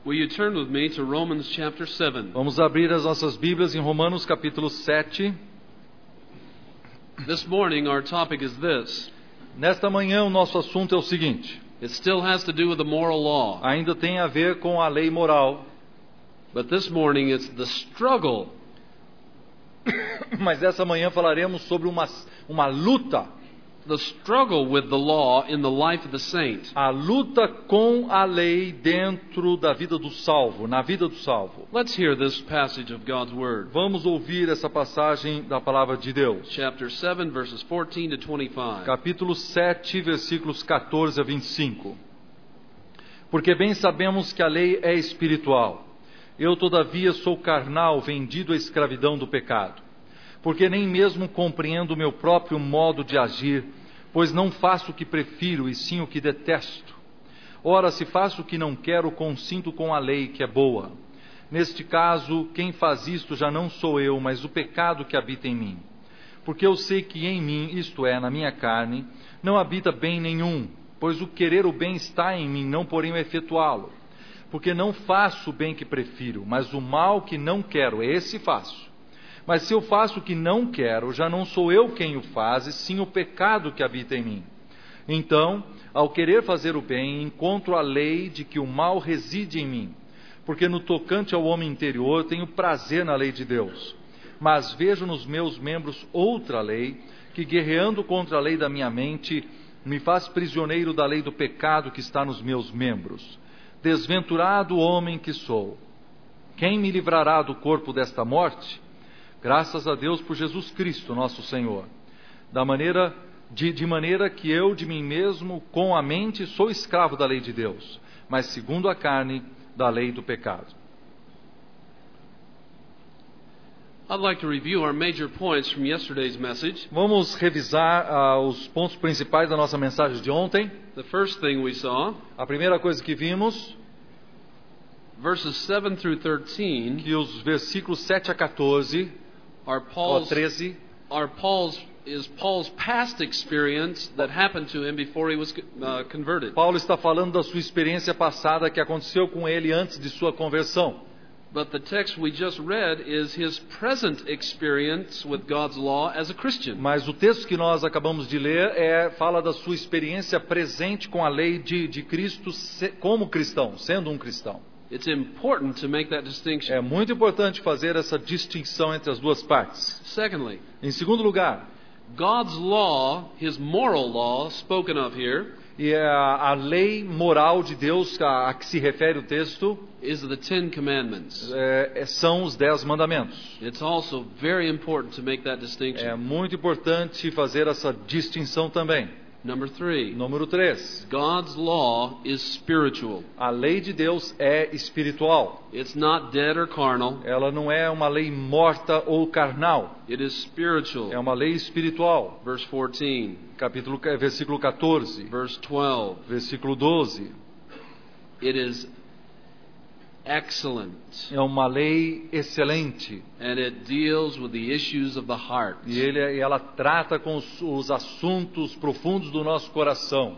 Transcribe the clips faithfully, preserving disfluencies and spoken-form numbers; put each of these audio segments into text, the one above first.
Will you turn with me to Romans chapter seven? Vamos abrir as nossas Bíblias em Romanos capítulo sete. This morning our topic is this. Nesta manhã o nosso assunto é o seguinte. It still has to do with the moral law. Ainda tem a ver com a lei moral. But this morning it's the struggle. Mas essa manhã falaremos sobre uma, uma luta. The struggle with the law in the life of the saint. A luta com a lei dentro da vida do salvo, na vida do salvo. Let's hear this passage of God's Word. Vamos ouvir essa passagem da palavra de Deus. Chapter seven, verses fourteen to twenty-five. Capítulo sete, versículos catorze a vinte e cinco. Porque bem sabemos que a lei é espiritual. Eu, todavia, sou carnal, vendido à escravidão do pecado. Porque nem mesmo compreendo o meu próprio modo de agir, pois não faço o que prefiro, e sim o que detesto. Ora, se faço o que não quero, consinto com a lei que é boa. Neste caso, quem faz isto já não sou eu, mas o pecado que habita em mim. Porque eu sei que em mim, isto é, na minha carne, não habita bem nenhum, pois o querer o bem está em mim, não porém o efetuá-lo. Porque não faço o bem que prefiro, mas o mal que não quero, esse faço. Mas se eu faço o que não quero, já não sou eu quem o faz, e sim o pecado que habita em mim. Então, ao querer fazer o bem, encontro a lei de que o mal reside em mim. Porque no tocante ao homem interior, tenho prazer na lei de Deus. Mas vejo nos meus membros outra lei, que guerreando contra a lei da minha mente, me faz prisioneiro da lei do pecado que está nos meus membros. Desventurado homem que sou! Quem me livrará do corpo desta morte? Graças a Deus por Jesus Cristo, nosso Senhor. Da maneira, de, de maneira que eu de mim mesmo, com a mente, sou escravo da lei de Deus, mas segundo a carne, da lei do pecado. I'd like to review our major points from yesterday's message. Vamos revisar uh, os pontos principais da nossa mensagem de ontem. The first thing we saw, A primeira coisa que vimos, verses seven through thirteen, que os versículos sete a catorze, are ou Paul's treze, are Paul's is Paul's past experience that happened to him before he was uh, converted. Paulo está falando da sua experiência passada que aconteceu com ele antes de sua conversão. But the text we just read is his present experience with God's law as a Christian. Mas o texto que nós acabamos de ler é, fala da sua experiência presente com a lei de, de Cristo se, como cristão, sendo um cristão. It's important to make that distinction. É muito importante fazer essa distinção entre as duas partes. Secondly, Em segundo lugar, God's law, his moral law spoken of here, e a, a lei moral de Deus a, a que se refere o texto is the Ten Commandments. é, é, são os dez mandamentos. It's also very important to make that distinction. É muito importante fazer essa distinção também. Number three, Número três. God's law is spiritual. A lei de Deus é espiritual. It's not dead or carnal. Ela não é uma lei morta ou carnal. It is spiritual. É uma lei espiritual. Verse fourteen, Capítulo, versículo catorze, verse twelve. versículo doze. It is excellent, É uma lei excelente. and it deals with the issues of the heart. E ele, ela trata com os, os assuntos profundos do nosso coração.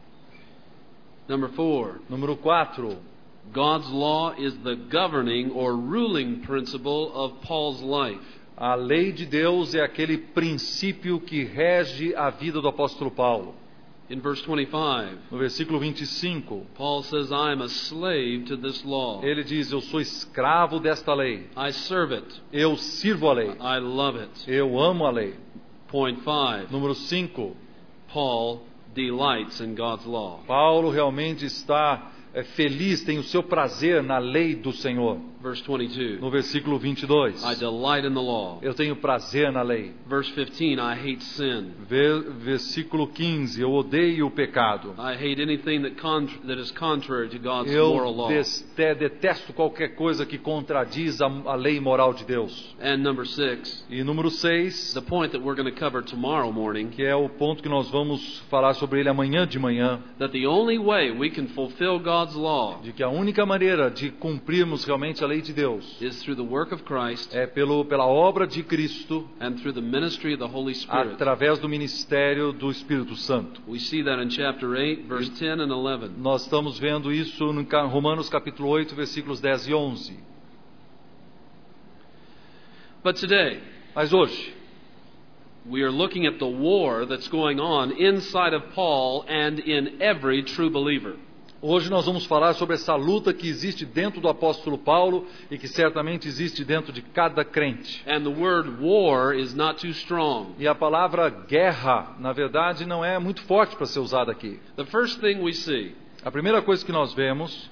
Number four, Número quatro. God's law is the governing or ruling principle of Paul's life. A lei de Deus é aquele princípio que rege a vida do apóstolo Paulo. In verse twenty-five, No versículo vinte e cinco, Paul says, I am a slave to this law. ele diz: eu sou escravo desta lei. I serve it. Eu sirvo a lei. I love it. Eu amo a lei. Point five, Número cinco. Paul delights in God's law. Paulo realmente está é, feliz, tem o seu prazer na lei do Senhor. Verse twenty-two, No versículo vinte e dois. I delight in the law. Eu tenho prazer na lei. Verse fifteen, I hate sin. Ver, versículo quinze. Eu odeio o pecado. I hate anything that, contr- that is contrary to God's moral Eu law. deste- detesto qualquer coisa que contradiz a, a lei moral de Deus. And number six, E número seis, the point that we're going to cover tomorrow morning, que é o ponto que nós vamos falar sobre ele amanhã de manhã, that the only way we can fulfill God's God's law de que a única maneira de cumprirmos realmente a lei de Deus is through the work of Christ é pelo, pela obra de Cristo, and through the ministry of the Holy Spirit. através do ministério do Espírito Santo. We see that in chapter eight, verse ten and eleven. Nós estamos vendo isso no Romanos capítulo oito, versículos dez e onze. But today, Mas hoje, we are looking at the war that's going on inside of Paul and in every true believer. hoje nós vamos falar sobre essa luta que existe dentro do apóstolo Paulo e que certamente existe dentro de cada crente. And the word war is not too strong. E a palavra guerra, na verdade, não é muito forte para ser usada aqui. The first thing we see, A primeira coisa que nós vemos,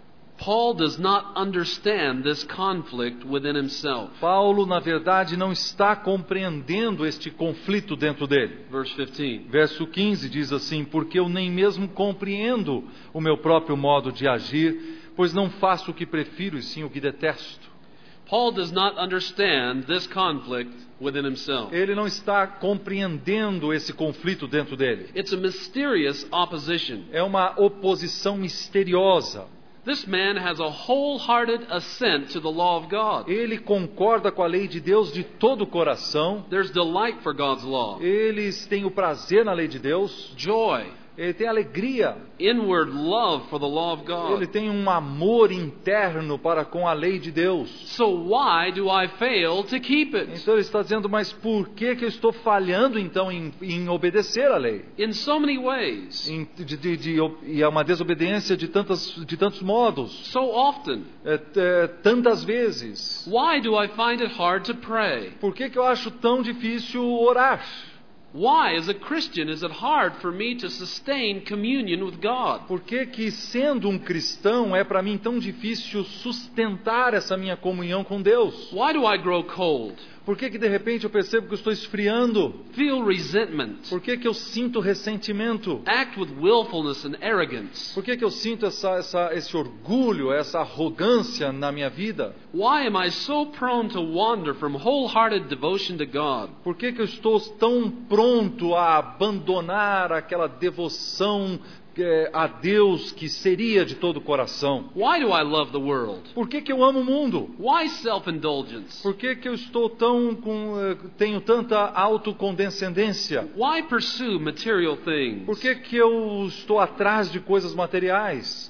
Paul does not understand this conflict within himself. Paulo, na verdade, não está compreendendo este conflito dentro dele. Verse fifteen. Verso quinze diz assim: porque eu nem mesmo compreendo o meu próprio modo de agir, pois não faço o que prefiro e sim o que detesto. Paul does not understand this conflict within himself. Ele não está compreendendo esse conflito dentro dele. It's a mysterious opposition. É uma oposição misteriosa. This man has a wholehearted assent to the law of God. Ele concorda com a lei de Deus de todo o coração. There's delight for God's law, Eles têm o prazer na lei de Deus. joy, Ele tem alegria. inward love for the law of Ele God. tem um amor interno para com a lei de Deus. So why do I fail to keep it? Então ele está dizendo, mas por que, que eu estou falhando então em, em obedecer a lei? In so many ways, Em, de, de, de, e é uma desobediência de, tantas, de tantos modos, so often. é, é, tantas vezes. Why do I find it hard to pray? Por que, que eu acho tão difícil orar? Why, as a Christian, is it hard for me to sustain communion with God? Por que, que sendo um cristão é para mim tão difícil sustentar essa minha comunhão com Deus? Why do I grow cold, Por que, que de repente eu percebo que eu estou esfriando? feel resentment, Por que, que eu sinto ressentimento? act with willfulness and arrogance? Por que, que eu sinto essa, essa, esse orgulho, essa arrogância na minha vida? Why am I so prone to wander from wholehearted devotion to God? Por que, que eu estou tão pronto a abandonar aquela devoção eh, a Deus que seria de todo o coração? Why do I love the world? Por que, que eu amo o mundo? Why self-indulgence? Por que, que eu estou tão com, eh, tenho tanta autocondescendência? Why pursue material things? Por que, que eu estou atrás de coisas materiais?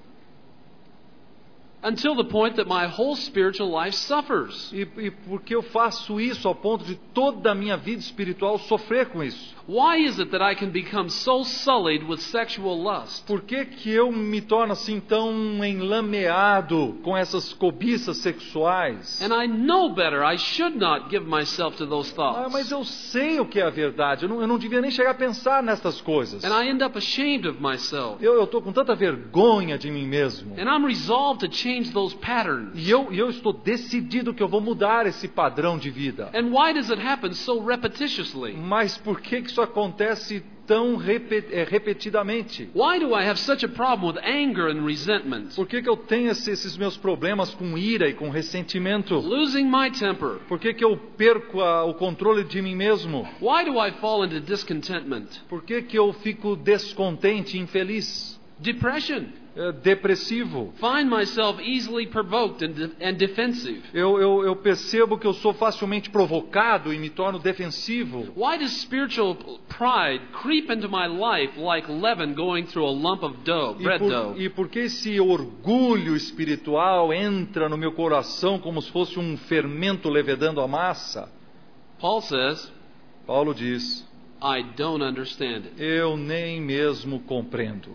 Until the point that my whole spiritual life suffers. E, e por que eu faço isso ao ponto de toda a minha vida espiritual sofrer com isso? Why is it that I can become so sullied with sexual lust? Por que, que eu me torno assim tão enlameado com essas cobiças sexuais? And I know better. I should not give myself to those Ah, mas thoughts. eu sei o que é a verdade. Eu não, eu não devia nem chegar a pensar nessas coisas. And I end up ashamed of myself. Eu estou com tanta vergonha de mim mesmo. And I'm resolved to change those patterns. E eu, e eu estou decidido que eu vou mudar esse padrão de vida. And why does it happen so repetitiously? Mas por que, que isso acontece tão repe- eh, repetidamente? Why do I have such a problem with anger and resentment? Por que, que eu tenho esse- esses meus problemas com ira e com ressentimento? Losing my temper. Por que, que eu perco a- o controle de mim mesmo? Why do I fall into discontentment? Por que, que eu fico descontente, infeliz, Depression. eh, depressivo? Find myself easily provoked and, de- and defensive. Eu, eu, eu percebo que eu sou facilmente provocado e me torno defensivo. Why does spiritual pride creep into my life like leaven going through a lump of dough, E bread por, dough? e por que esse orgulho espiritual entra no meu coração como se fosse um fermento levedando a massa? Paul says, Paulo diz, I don't understand it. eu nem mesmo compreendo.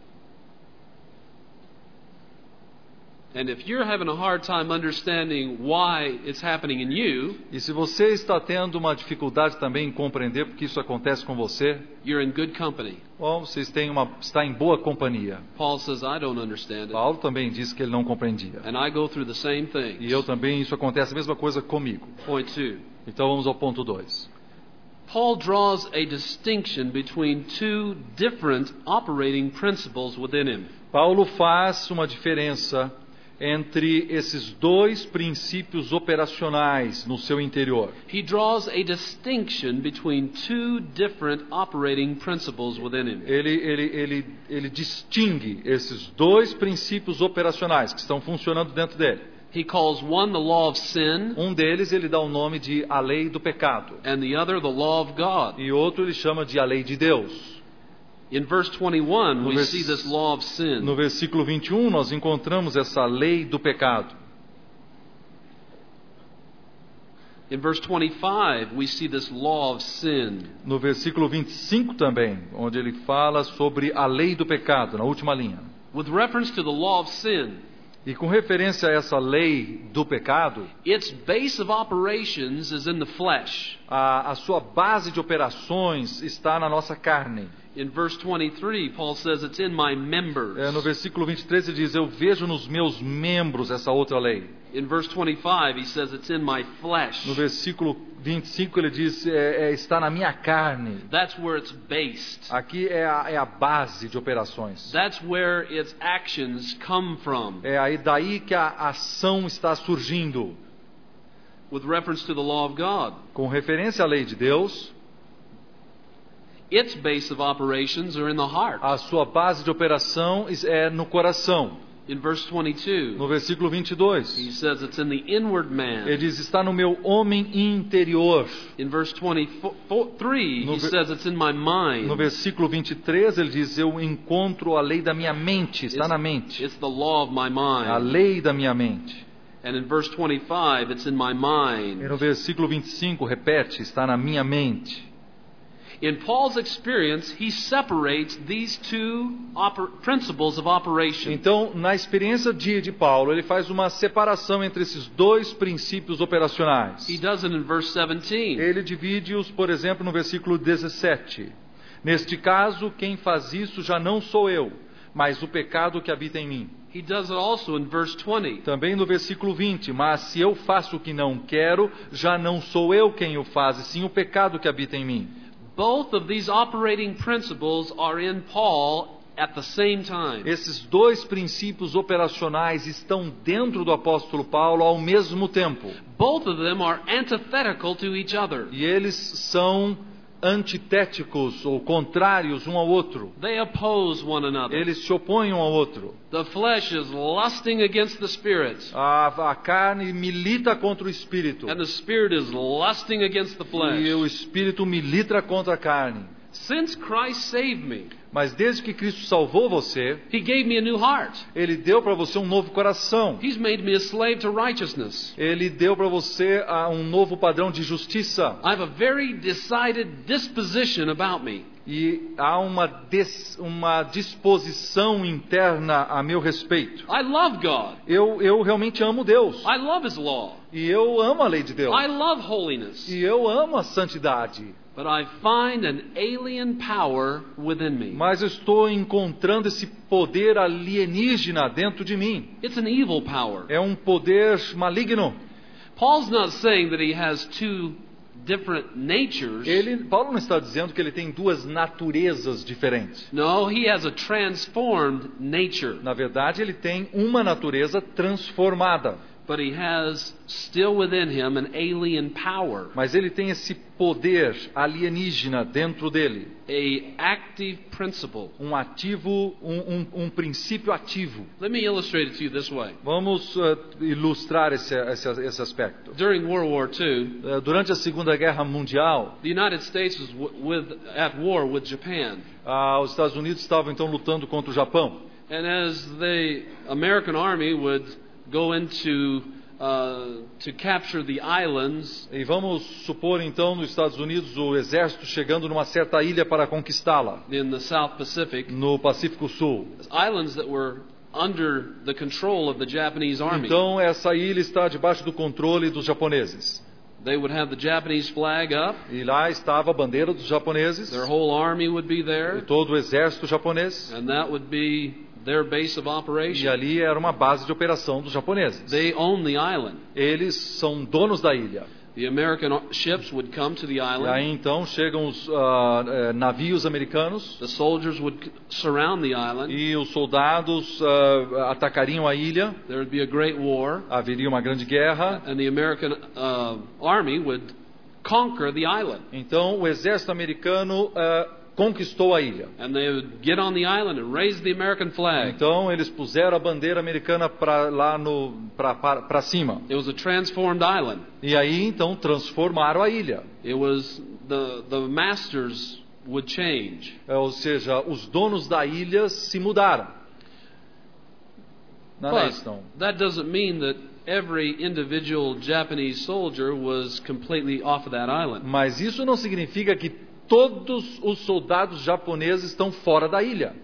And if you're having a hard time understanding why it's happening in you, E se você está tendo uma dificuldade também em compreender porque isso acontece com você, you're in good company. bom, vocês têm uma, está em boa companhia. Paul says, I don't understand it. Paulo também disse que ele não compreendia. And I go through the same things. E eu também, isso acontece a mesma coisa comigo. Point two. Então vamos ao ponto dois. Paul draws a distinction between two different operating principles within him. Paulo faz uma diferença entre esses dois princípios operacionais no seu interior. He draws a distinction between two different operating principles within him. Ele, ele, ele, ele distingue esses dois princípios operacionais que estão funcionando dentro dele. He calls one the law of sin, Um deles ele dá o nome de a lei do pecado, and the other the law of God. e outro ele chama de a lei de Deus. In verse twenty-one, No we vers- see this law of sin. No versículo vinte e um nós encontramos essa lei do pecado. In verse twenty-five, we see this law of sin. No versículo vinte e cinco também, onde ele fala sobre a lei do pecado, na última linha. With reference to the law of sin, E com referência a essa lei do pecado, its base of operations is in the flesh. a, a sua base de operações está na nossa carne. In verse twenty-three, Paul says it's in my members. É, no versículo vinte e três ele diz, eu vejo nos meus membros essa outra lei. In verse twenty-five, he says it's in my flesh. No versículo vinte e cinco ele diz, é, é, está na minha carne. That's where it's based. Aqui é a, é a base de operações. That's where its actions come from. É aí daí que a ação está surgindo. With reference to the law of God, Com referência à lei de Deus, its base of operations are in the heart. a sua base de operação é no coração. In verse twenty-two, No versículo vinte e dois, he says it's in the inward man. ele diz, está no meu homem interior. In verse twenty-three, No he ver- says it's in my mind. No versículo vinte e três, ele diz, eu encontro a lei da minha mente, está It's- na mente. It's the law of my A mind. lei da minha mente. And in verse twenty-five, it's in my E mind. no versículo vinte e cinco, repete, está na minha mente. In Paul's experience, he separates these two oper- principles of operation. Então, na experiência de, de Paulo, ele faz uma separação entre esses dois princípios operacionais. He does it in verse seventeen. Ele divide-os, por exemplo, no versículo dezessete. Neste caso, quem faz isso já não sou eu, mas o pecado que habita em mim. He does it also in verse twenty. Também no versículo vinte, mas se eu faço o que não quero, já não sou eu quem o faz, e sim o pecado que habita em mim. Both of these operating principles are in Paul at the same time. Esses dois princípios operacionais estão dentro do apóstolo Paulo ao mesmo tempo. Both of them are antithetical to each other. E eles são antitéticos ou contrários um ao outro. They oppose one another. Eles se opõem um ao outro. The flesh is lusting against the spirit, A, a carne milita contra o espírito. and the spirit is lusting against the E o flesh. espírito milita contra a carne. Since Christ saved me, Mas desde que Cristo salvou você, He gave me a new heart. Ele deu para você um novo coração. He's made me a slave to righteousness. Ele deu para você ah, um novo padrão de justiça. I have a very decided disposition about me. E há uma, des, uma disposição interna a meu respeito. I love God. Eu, eu realmente amo Deus. I love His law. E eu amo a lei de Deus. I love holiness. E eu amo a santidade. But I find an alien power within me. Mas eu estou encontrando esse poder alienígena dentro de mim. It's an evil power. É um poder maligno. Paul's not saying that he has two different natures. Ele, Paulo não está dizendo que ele tem duas naturezas diferentes. No, he has a transformed nature. Na verdade, ele tem uma natureza transformada. But he has still within him an alien power, Mas ele tem esse poder alienígena dentro dele. a active principle. Um ativo, um, um, um princípio ativo. Let me illustrate it to you this way. Vamos uh, ilustrar esse, esse, esse aspecto. During World War Two, Uh, durante a Segunda Guerra Mundial, the United States was w- with, at war with Japan. uh, os Estados Unidos estavam então lutando contra o Japão. And as the American army would go into uh, to capture the islands, E vamos supor então nos Estados Unidos o exército chegando numa certa ilha para conquistá-la, in the South Pacific, no Pacífico Sul. islands that were under the control of the Japanese army. Então essa ilha está debaixo do controle dos japoneses. They would have the Japanese flag up, E lá estava a bandeira dos japoneses, their whole army would be e there, todo o exército japonês. and that would be their base of E operation. ali era uma base de operação dos japoneses. They own the island. Eles são donos da ilha. The American ships would come to the E aí island. então chegam os ah, eh, navios americanos The soldiers would surround the island. e os soldados ah, atacariam a ilha, There would be a great war, haveria uma grande guerra. and the American uh, army would conquer the island. Então o exército americano ah, conquistou a ilha. And they would get on the island and raise the American flag. Então eles puseram a bandeira americana para lá no para cima. It was a transformed island. E aí então transformaram a ilha. It was the the masters would change. É, ou seja, os donos da ilha se mudaram. Não é But isso, não? that doesn't mean that every individual Japanese soldier was completely off of that island. Mas isso não significa que todos os soldados japoneses estão fora da ilha.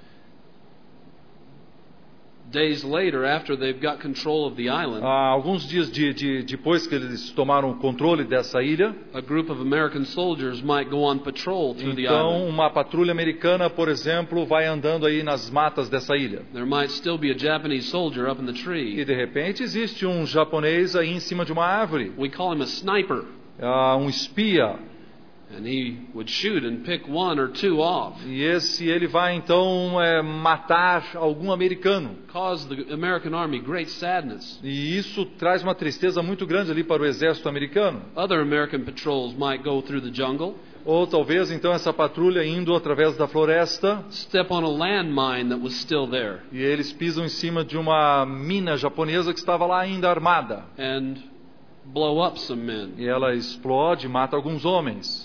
Days later, after they've got control of the island, Há alguns dias de, de, depois que eles tomaram o controle dessa ilha, a group of American soldiers might go on patrol through the então island. uma patrulha americana, por exemplo, vai andando aí nas matas dessa ilha. There might still be a Japanese soldier up in the E tree. de repente existe um japonês aí em cima de uma árvore, We call him a sniper. ah, um espia. And he would shoot and pick one or two off. E esse ele vai então é, matar algum americano. Cause the American army great sadness. E isso traz uma tristeza muito grande ali para o exército americano. Other American patrols might go through the jungle, Ou talvez então essa patrulha indo através da floresta step on a landmine that was still there, e eles pisam em cima de uma mina japonesa que estava lá ainda armada. and blow up some men. E ela explode e mata alguns homens.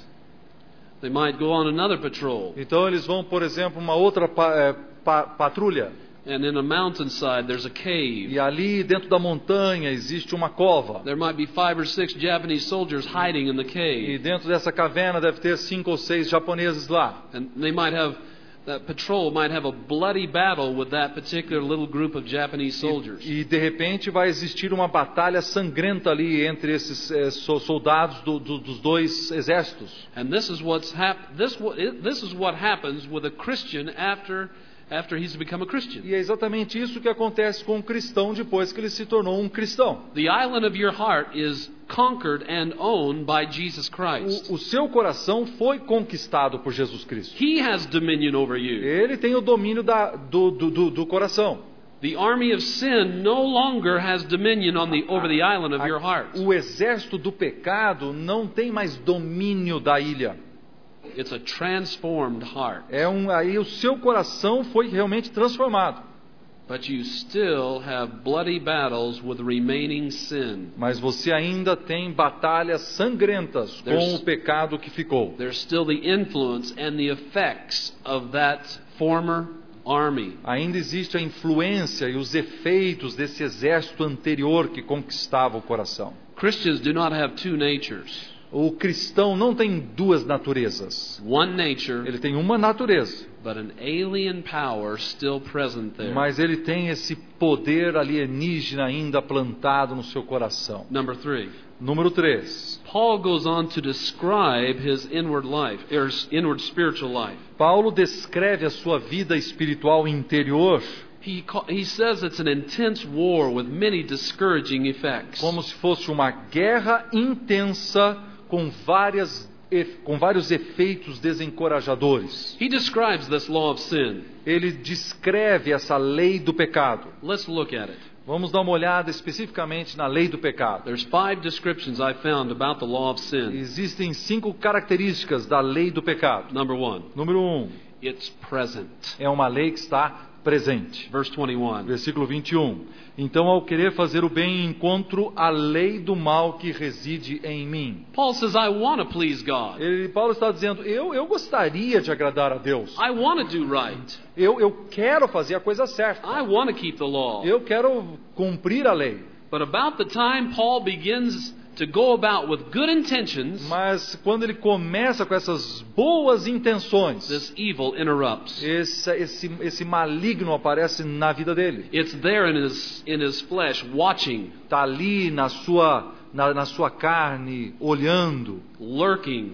They might go on another patrol, Então eles vão, por exemplo, uma outra pa, é, pa, patrulha. and in a mountainside there's a cave. E ali dentro da montanha existe uma cova. There might be five or six Japanese soldiers hiding in the E cave, dentro dessa caverna deve ter cinco ou seis japoneses lá. and they might have that patrol might have a bloody battle with that particular little group of Japanese soldiers. E, e de repente vai existir uma batalha sangrenta ali entre esses eh, so- soldados do, do, dos dois exércitos. And this is what's hap- this what this is what happens with a Christian after after he's become a Christian. E é exatamente isso que acontece com um cristão depois que ele se tornou um cristão. The island of your heart is conquered and owned by Jesus Christ. O, o seu coração foi conquistado por Jesus Cristo. He has dominion over you. Ele tem o domínio da, do, do, do, do coração. The army of sin no longer has dominion on the over the island of your heart. O exército do pecado não tem mais domínio da ilha. It's a transformed heart. É um, aí o seu coração foi realmente transformado. But you still have bloody battles with remaining sin. Mas você ainda tem batalhas sangrentas com There's- o pecado que ficou. There's still the influence and the effects of that former army. Ainda existe a influência e os efeitos desse exército anterior que conquistava o coração. Christians do not have two natures. O cristão não tem duas naturezas. One nature, Ele tem uma natureza, but an alien power still present there. mas ele tem esse poder alienígena ainda plantado no seu coração. Number three, Número três. Paul goes on to describe his inward life, or his inward spiritual life. Paulo descreve a sua vida espiritual interior He, ca- he says it's an intense war with many discouraging effects. como se fosse uma guerra intensa com várias com vários efeitos desencorajadores. He describes this law of sin. Ele descreve essa lei do pecado. Let's look at it. Vamos dar uma olhada especificamente na lei do pecado. There's five descriptions I found about the law of sin. Existem cinco características da lei do pecado. Number one, Número um, it's present. é uma lei que está presente. Verse twenty-one. Versículo vinte e um. Então, ao querer fazer o bem, encontro a lei do mal que reside em mim. Paul says, I want to please God. Ele, Paulo está dizendo, eu, eu gostaria de agradar a Deus. I want to do right. Eu, eu quero fazer a coisa certa. I want to keep the law. Eu quero cumprir a lei. But about the time Paul begins to go about with good intentions, Mas quando ele começa com essas boas intenções, this evil interrupts. esse, esse, esse maligno aparece na vida dele. It's there in his, in his flesh, watching, Está ali na sua, na, na sua carne, olhando. lurking.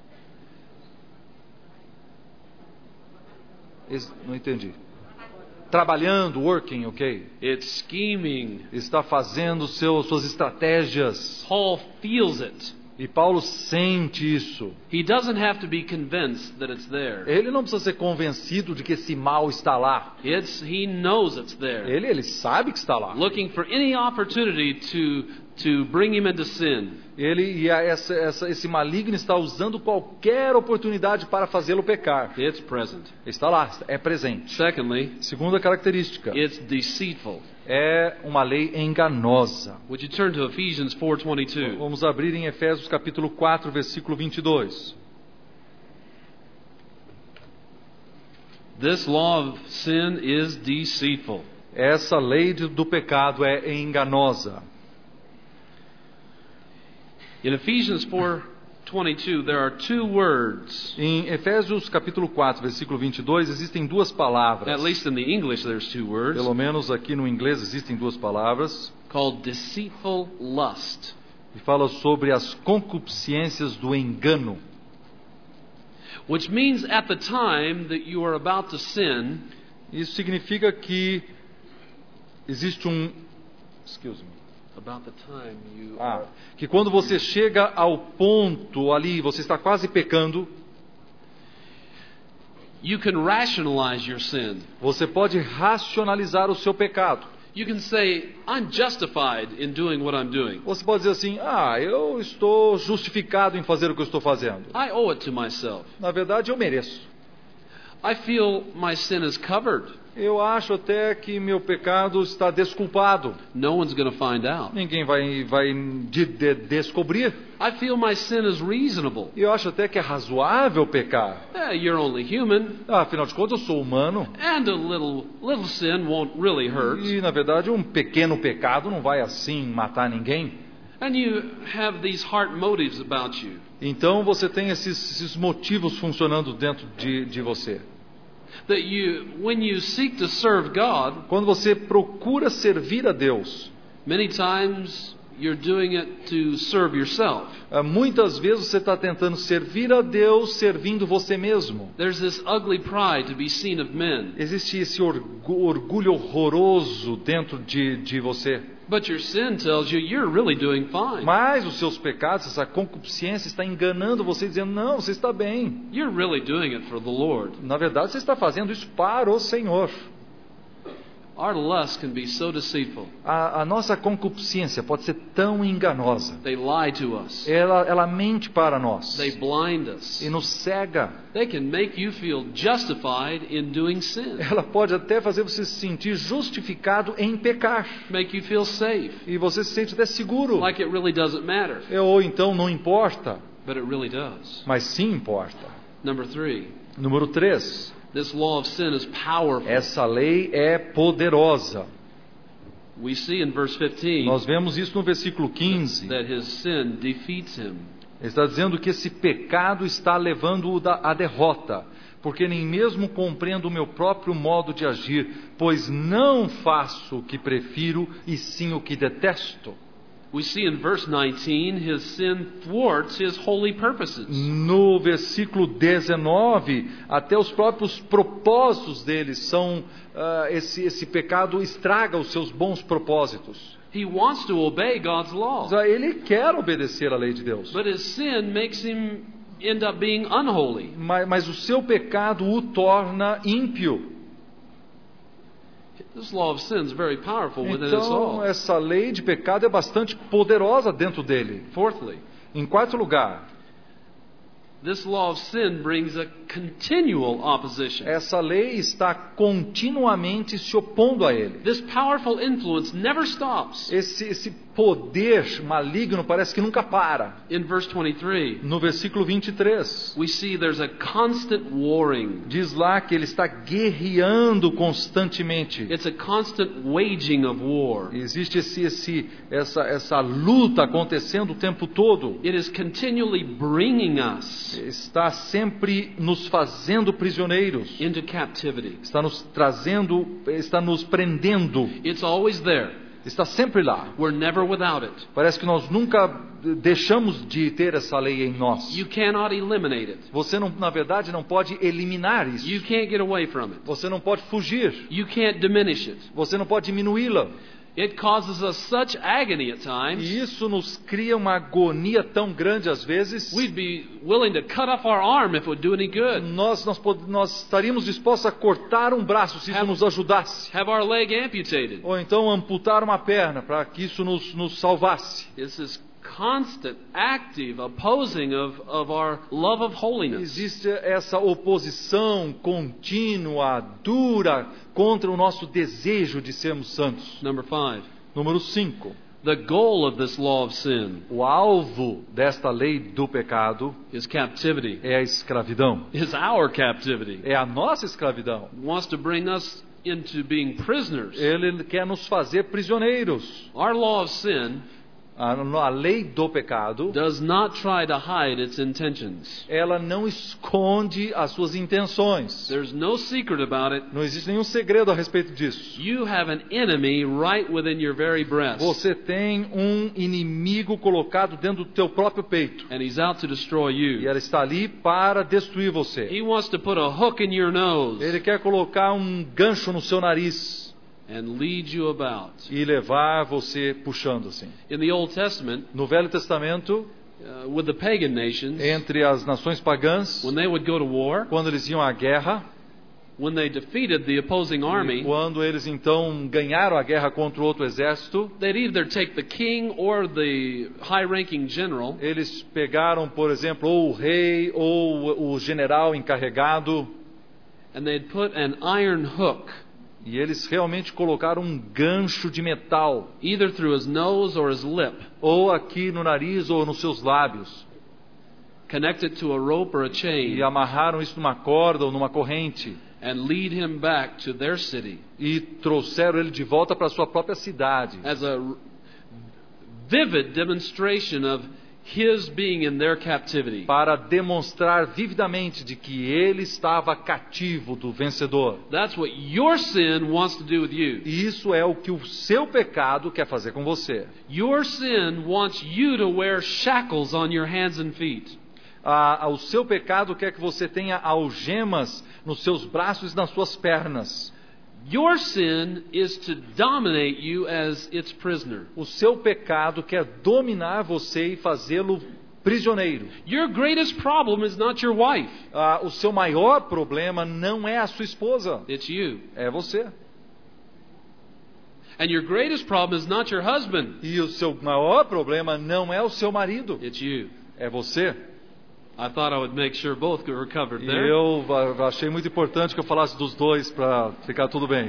Esse- não entendi. trabalhando, working, ok? It's scheming. Está fazendo seu, suas estratégias. Paul feels it. E Paulo sente isso. He doesn't have to be convinced that it's there. Ele não precisa ser convencido de que esse mal está lá. It's, he knows it's there. Ele, ele sabe que está lá. Looking for any opportunity to, to bring him into sin. Ele e a, essa, essa, esse maligno está usando qualquer oportunidade para fazê-lo pecar. It's present. Está lá, é presente. Secondly, Segunda característica, it's deceitful. é uma lei enganosa. Would you turn to Ephesians four twenty-two? Vamos abrir em Efésios capítulo quatro, versículo vinte e dois. This law of sin is deceitful. Essa lei de, do pecado é enganosa. In Ephesians four twenty-two, there are two words. Em Efésios capítulo quatro, versículo vinte e dois, existem duas palavras. At least in the English, there's two words Pelo menos aqui no inglês existem duas palavras. called deceitful lust. E fala sobre as concupiscências do engano. Which means at the time that you are about to sin, Isso significa que existe um... Excuse me. about the time you Ah, are, que quando você chega ao ponto ali, você está quase pecando, you can rationalize your sin. você pode racionalizar o seu pecado. You can say, I'm justified in doing what I'm doing. Você pode dizer assim, ah, eu estou justificado em fazer o que eu estou fazendo. I owe it to myself. Na verdade, eu mereço. I feel my sin is covered. Eu acho até que meu pecado está desculpado. No one's going to find out. Ninguém vai, vai de, de, descobrir. I feel my sin is reasonable. Eu acho até que é razoável pecar. Eh, you're only human, Ah, afinal de contas, eu sou humano. and a little little sin won't really hurt. E, na verdade, um pequeno pecado não vai assim matar ninguém. And you have these heart motives about you. Então, você tem esses, esses motivos funcionando dentro de, de você. That you, when you seek to serve God, Quando você procura servir a Deus, many times you're doing it to serve yourself. ah, muitas vezes você está tentando servir a Deus servindo você mesmo. There's this ugly pride to be seen of men. Existe esse orgu- orgulho horroroso dentro de, de você. But your sin tells you you're really doing fine. Mas os seus pecados, essa concupiscência está enganando você, dizendo, não, você está bem. You're really doing it for the Lord. Na verdade, você está fazendo isso para o Senhor. Our lust can be so deceitful. A, a nossa concupiscência pode ser tão enganosa. They lie to us. Ela, ela mente para nós They blind us. e nos cega. They can make you feel justified in doing sin. Ela pode até fazer você se sentir justificado em pecar. Make you feel safe. E você se sente até seguro. Like it really doesn't matter. Ou então não importa, But it really does. mas sim importa. Number three, Número três. this law of sin is powerful. Essa lei é poderosa. We see in verse fifteen Nós vemos isso no versículo quinze. that his sin defeats him. Ele está dizendo que esse pecado está levando-o da- à derrota, porque nem mesmo compreendo o meu próprio modo de agir, pois não faço o que prefiro, e sim o que detesto. We see in verse nineteen his sin thwarts his holy purposes. No versículo dezenove, até os próprios propósitos deles são, ah, esse, esse pecado estraga os seus bons propósitos. He wants to obey God's law, Ele quer obedecer à lei de Deus, but his sin makes him end up being unholy. mas, mas o seu pecado o torna ímpio. This law of sin is very powerful within us Então, all. essa lei de pecado é bastante poderosa dentro dele. Fourthly, Em quarto lugar, this law of sin brings a continual opposition. essa lei está continuamente se opondo a ele. This powerful influence never stops. Esse, esse poder maligno parece que nunca para. In verse twenty-three, No versículo vinte e três, we see there's a constant warring. diz lá que ele está guerreando constantemente. It's a constant waging of war. Existe esse, esse, essa, essa luta acontecendo o tempo todo. It is continually bringing us Está sempre nos fazendo prisioneiros. into captivity. Está nos trazendo, está nos prendendo. It's always there. Está sempre lá. We're never without it. Parece que nós nunca deixamos de ter essa lei em nós. You cannot eliminate it. Você, não, na verdade, não pode eliminar isso. You can't get away from it. Você não pode fugir. You can't diminish it. Você não pode diminuí-la. It causes us such agony at times. E isso nos cria uma agonia tão grande às vezes. We'd be willing to cut off our arm if it would do any good. Nós, nós, nós estaríamos dispostos a cortar um braço se isso Have- nos ajudasse. Have our leg amputated. Ou então amputar uma perna para que isso nos, nos salvasse. It's this constant, active opposing of, of our love of holiness. Existe essa oposição contínua, dura, contra o nosso desejo de sermos santos. Number five, Número cinco. the goal of this law of sin O alvo desta lei do pecado is captivity. é a escravidão. Is our captivity. É a nossa escravidão. It wants to bring us into being prisoners. Ele quer nos fazer prisioneiros. Our law of sin A, a lei do pecado, does not try to hide its intentions. ela não esconde as suas intenções. There's no secret about it. Não existe nenhum segredo a respeito disso. You have an enemy right within your very breast, Você tem um inimigo colocado dentro do teu próprio peito. and he's out to destroy E you. ela está ali para destruir você. He wants to put a hook in your nose Ele quer colocar um gancho no seu nariz and lead you about. e levar você puxando assim. In the Old Testament, No Velho Testamento, uh, with the pagan nations, entre as nações pagãs, when they would go to war, quando eles iam à guerra, when they defeated the opposing e army, quando eles então ganharam a guerra contra o outro exército, they'd either take the king or the high-ranking general, eles pegaram, por exemplo, ou o rei ou o general encarregado, and they'd put an iron hook e eles realmente colocaram um gancho de metal, either through his nose or his lip, ou aqui no nariz ou nos seus lábios, connected to a rope or a e chain, amarraram isso numa corda ou numa corrente, and lead him back to their city e trouxeram ele de volta para a sua própria cidade, as a r- vivid demonstration of his being in their captivity. para demonstrar vividamente de que ele estava cativo do vencedor. That's what your sin wants to do with you. E isso é o que o seu pecado quer fazer com você. Your sin wants you to wear shackles on your hands and feet. Ah, o seu pecado quer que você tenha algemas nos seus braços e nas suas pernas. Your sin is to dominate you as its prisoner. O seu pecado quer dominar você e fazê-lo prisioneiro. Your greatest problem is not your wife, Ah, o seu maior problema não é a sua esposa, it's you. é você. And your greatest problem is not your husband, E o seu maior problema não é o seu marido, it's you. é você. I thought I would make sure both were covered E there. eu va- achei muito importante que eu falasse dos dois para ficar tudo bem.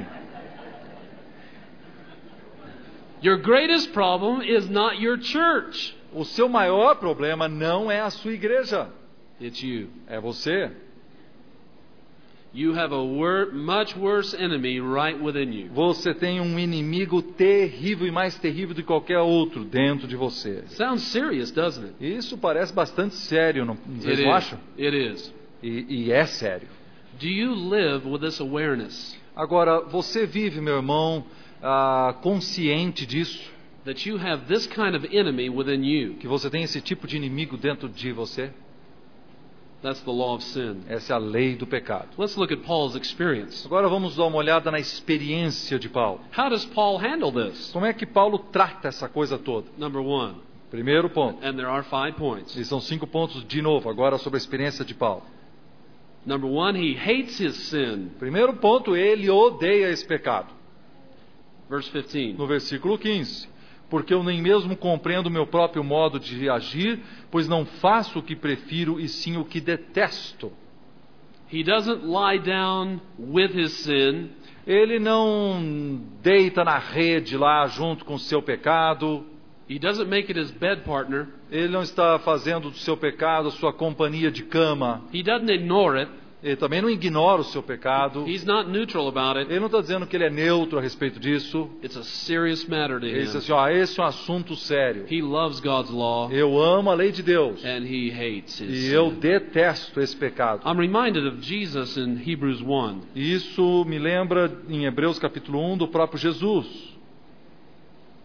Your greatest problem is not your church, O seu maior problema não é a sua igreja, it's you. é você. You have a wor- much worse enemy right within you. Você tem um inimigo terrível e mais terrível do que qualquer outro dentro de você. Sounds serious, doesn't it? Isso parece bastante sério, não, vocês It não is. acham? It is. E, e é sério. Do you live with this awareness Agora, você vive, meu irmão, ah, consciente disso? that you have this kind of enemy within you? Que você tem esse tipo de inimigo dentro de você? That's the law of sin. Essa é a lei do pecado. Let's look at Paul's experience. Agora vamos dar uma olhada na experiência de Paulo. How does Paul handle this? Como é que Paulo trata essa coisa toda? Number one, Primeiro ponto. and there are five points. E são cinco pontos de novo, agora sobre a experiência de Paulo. Number one, he hates his sin. Primeiro ponto, ele odeia esse pecado. Verse fifteen. No versículo quinze. Porque eu nem mesmo compreendo o meu próprio modo de agir, pois não faço o que prefiro e sim o que detesto. He doesn't lie down with his sin. Ele não deita na rede lá junto com o seu pecado. He doesn't make it his bed partner. Ele não está fazendo do seu pecado a sua companhia de cama. He doesn't ignore it. Ele também não ignora o seu pecado. He's not neutral about it. Ele não está dizendo que ele é neutro a respeito disso. It's a serious matter to Ele diz him. assim, ó, esse é um assunto sério. He loves God's law, Eu amo a lei de Deus. and he hates his E eu sin. detesto esse pecado. I'm reminded of Jesus in Hebrews one. Isso me lembra em Hebreus capítulo um do próprio Jesus.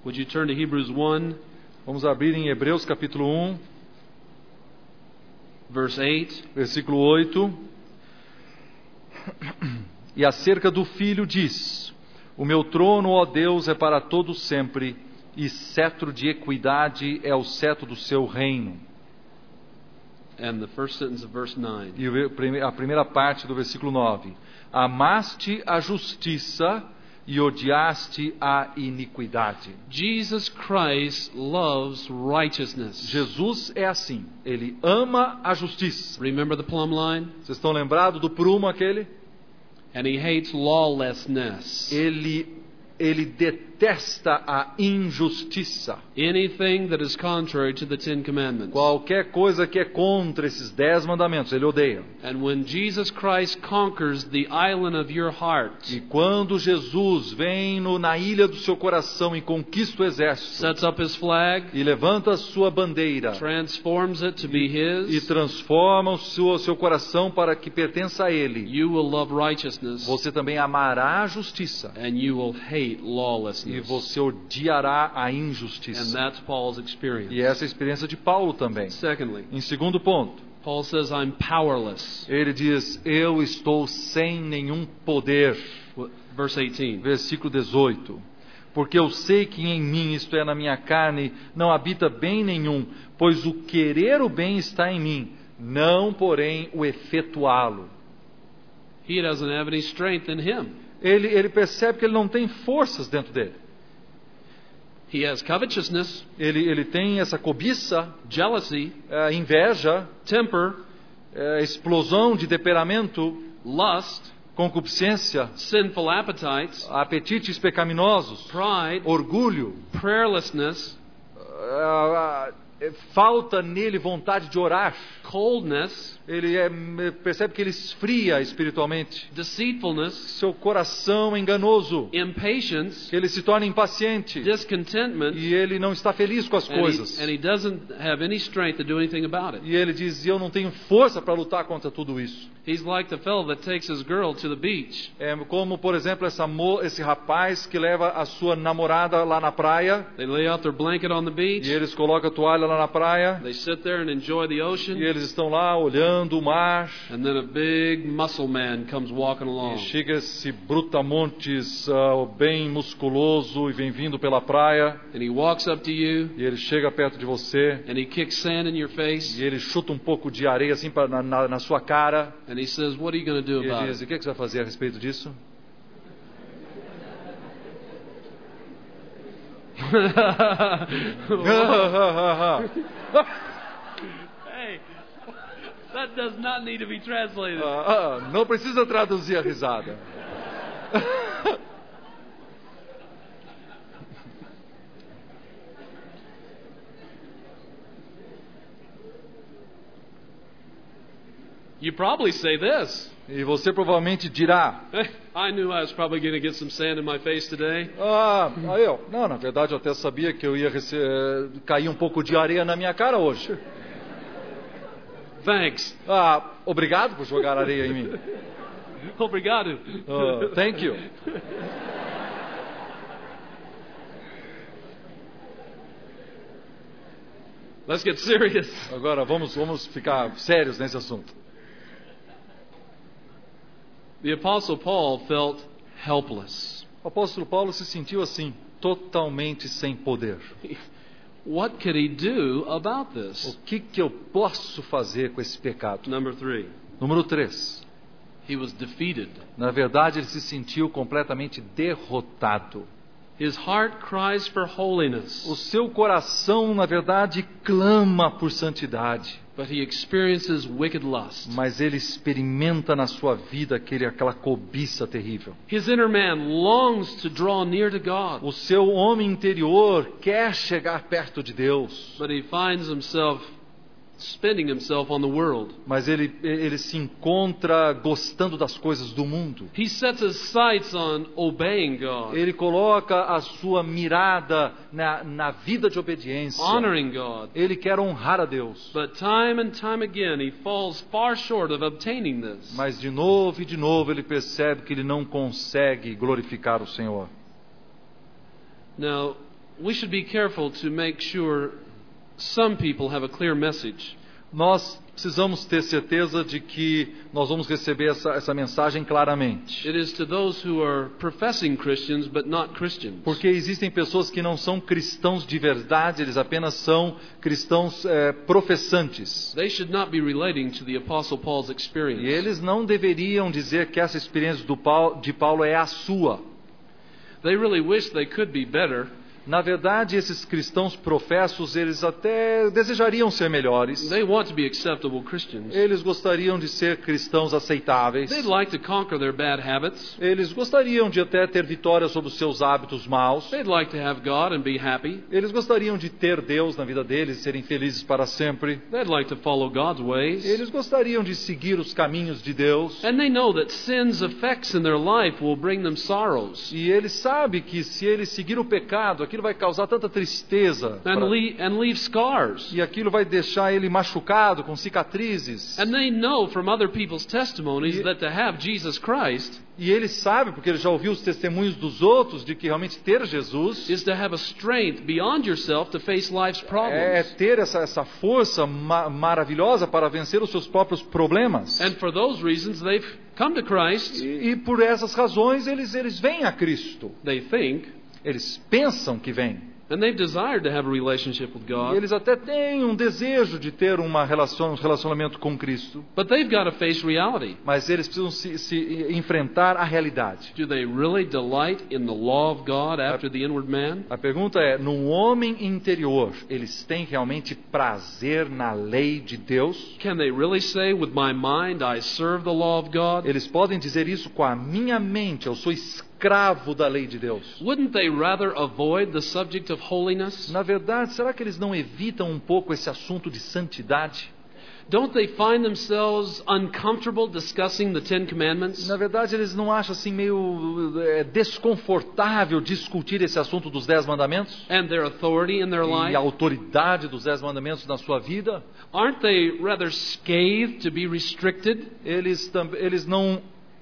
Would you turn to Hebrews one, Vamos abrir em Hebreus capítulo um, verse eight? versículo oito. E acerca do Filho diz: o meu trono, ó Deus, é para todo sempre, e cetro de equidade é o cetro do seu reino. And the first sentence of verse nine. E a primeira parte do versículo nove. Amaste a justiça e odiaste a iniquidade. Jesus Christ loves righteousness. Jesus é assim, ele ama a justiça. Remember the plumb line? Vocês estão lembrados do prumo aquele? And he hates lawlessness. Ele, ele detesta a injustiça. Anything that is contrary to the Ten Commandments. Qualquer coisa que é contra esses dez mandamentos, ele odeia. And when Jesus Christ conquers the island of your heart, E quando Jesus vem no, na ilha do seu coração e conquista o exército, sets up his flag, e levanta a sua bandeira, transforms it to be e his, transforma o seu, o seu coração para que pertença a ele, you will love righteousness você também amará a justiça, and you will hate e lawlessness. você odiará a And injustiça. that's Paul's experience. E essa é a experiência de Paulo também. Secondly, Em segundo ponto, Paul says, I'm powerless. ele diz: eu estou sem nenhum poder. Verse eighteen. Versículo dezoito. Porque eu sei que em mim, isto é, na minha carne, não habita bem nenhum, pois o querer o bem está em mim, não, porém, o efetuá-lo. He doesn't have any strength in him. Ele, ele percebe que ele não tem forças dentro dele. He has covetousness, Ele, ele tem essa cobiça, jealousy, é, inveja, temper, é, explosão de temperamento, lust, concupiscência, sinful appetites, apetites pecaminosos, pride, orgulho, prayerlessness, ah, ah, falta nele vontade de orar. coldness, Ele é, percebe que ele esfria espiritualmente. deceitfulness, Seu coração é enganoso, impatience, que ele se torna impaciente discontentment, e ele não está feliz com as and he, coisas. and he doesn't have any strength to do anything about it. E ele diz: eu não tenho força para lutar contra tudo isso. He's like the fellow that takes his girl to the beach. É como, por exemplo, essa mo- esse rapaz que leva a sua namorada lá na praia, They lay out their blanket on the beach. e eles colocam a toalha lá na praia, They sit there and enjoy the ocean. e eles estão lá olhando o mar, And then a big muscle man comes walking e along. chega esse brutamontes ah, bem musculoso e vem vindo pela praia, And he walks up to you e ele chega perto de você, and he kicks sand in your face. e ele chuta um pouco de areia assim pra, na, na, na sua cara, And he says, what are you going to do e about ele diz: it? o que, que você vai fazer a respeito disso? Hey, that does not need to be translated. Ah, ah, não precisa traduzir a risada. Uh, You probably say this. E você provavelmente dirá: "Eh, I knew I was probably going to get some sand in my face today. ah, aí eu, não, na verdade eu até sabia que eu ia rece- eh, cair um pouco de areia na minha cara hoje. Thanks. Ah, obrigado por jogar areia em mim. Obrigado. Ah, thank you. Let's get serious. Agora vamos, vamos ficar sérios nesse assunto. The Apostle Paul felt helpless. O apóstolo Paulo se sentiu assim, totalmente sem poder. What could he do about O this? que, que eu posso fazer com esse pecado? Number three, Número três. he was defeated. Na verdade, ele se sentiu completamente derrotado. His heart cries for holiness, O seu coração, na verdade, clama por santidade, but he experiences wicked lust. mas ele experimenta na sua vida aquele, aquela cobiça terrível. His inner man longs to draw near to God, O seu homem interior quer chegar perto de Deus, but he finds himself spending himself on the world. mas ele, ele se encontra gostando das coisas do mundo. He sets his sights on obeying God, Ele coloca a sua mirada na, na vida de obediência. honoring God. Ele quer honrar a Deus. But time and time again, he falls far short of obtaining this. Mas de novo e de novo ele percebe que ele não consegue glorificar o Senhor. Now, we should be careful to make sure some people have a clear message. Nós precisamos ter certeza de que nós vamos receber essa, essa mensagem claramente. It is to those who are professing Christians but not Christians. Porque existem pessoas que não são cristãos de verdade, eles apenas são cristãos é, professantes. They should not be relating to the Apostle Paul's experience. E eles não deveriam dizer que essa experiência do Paulo, de Paulo é a sua. They really wish they could be better. Na verdade, esses cristãos professos, eles até desejariam ser melhores. They want to be acceptable Christians. Eles gostariam de ser cristãos aceitáveis. They'd like to conquer their bad habits. Eles gostariam de até ter vitória sobre os seus hábitos maus. They'd like to have God and be happy. Eles gostariam de ter Deus na vida deles e serem felizes para sempre. They'd like to follow God's ways. Eles gostariam de seguir os caminhos de Deus. And they know that sin's effects in their life will bring them sorrows. E eles sabem que se eles seguir o pecado, aquilo vai causar tanta tristeza And, para... leave, and leave scars. e aquilo vai deixar ele machucado, com cicatrizes. And they know from other people's testimonies E- that to have Jesus Christ E ele sabe, porque ele já ouviu os testemunhos dos outros, de que realmente ter Jesus is to have a strength beyond yourself to face life's é problems. ter essa, essa força ma- maravilhosa para vencer os seus próprios problemas. And for those reasons, they've come to Christ, E, e por essas razões eles, eles vêm a Cristo. they think, Eles pensam que vêm. and they've desired to have a relationship with E God. eles até têm um desejo de ter uma relação, um relacionamento com Cristo. But they've got to face reality. Mas eles precisam se, se enfrentar a realidade. Do they really delight in the law of God after the inward man? A pergunta é, no homem interior, eles têm realmente prazer na lei de Deus? Can they really say, with my mind, I serve the law of God? Eles podem dizer isso com a minha mente, eu sou escravo da lei de Deus. Wouldn't they rather avoid the subject of holiness? Na verdade, será que eles não evitam um pouco esse assunto de santidade? Don't they find themselves uncomfortable discussing the Ten Commandments? Na verdade, eles não acham assim meio é, desconfortável discutir esse assunto dos Dez Mandamentos? And their authority in their E a life? autoridade dos Dez Mandamentos na sua vida? Aren't they rather scathed to be restricted? Eles, tam- eles não...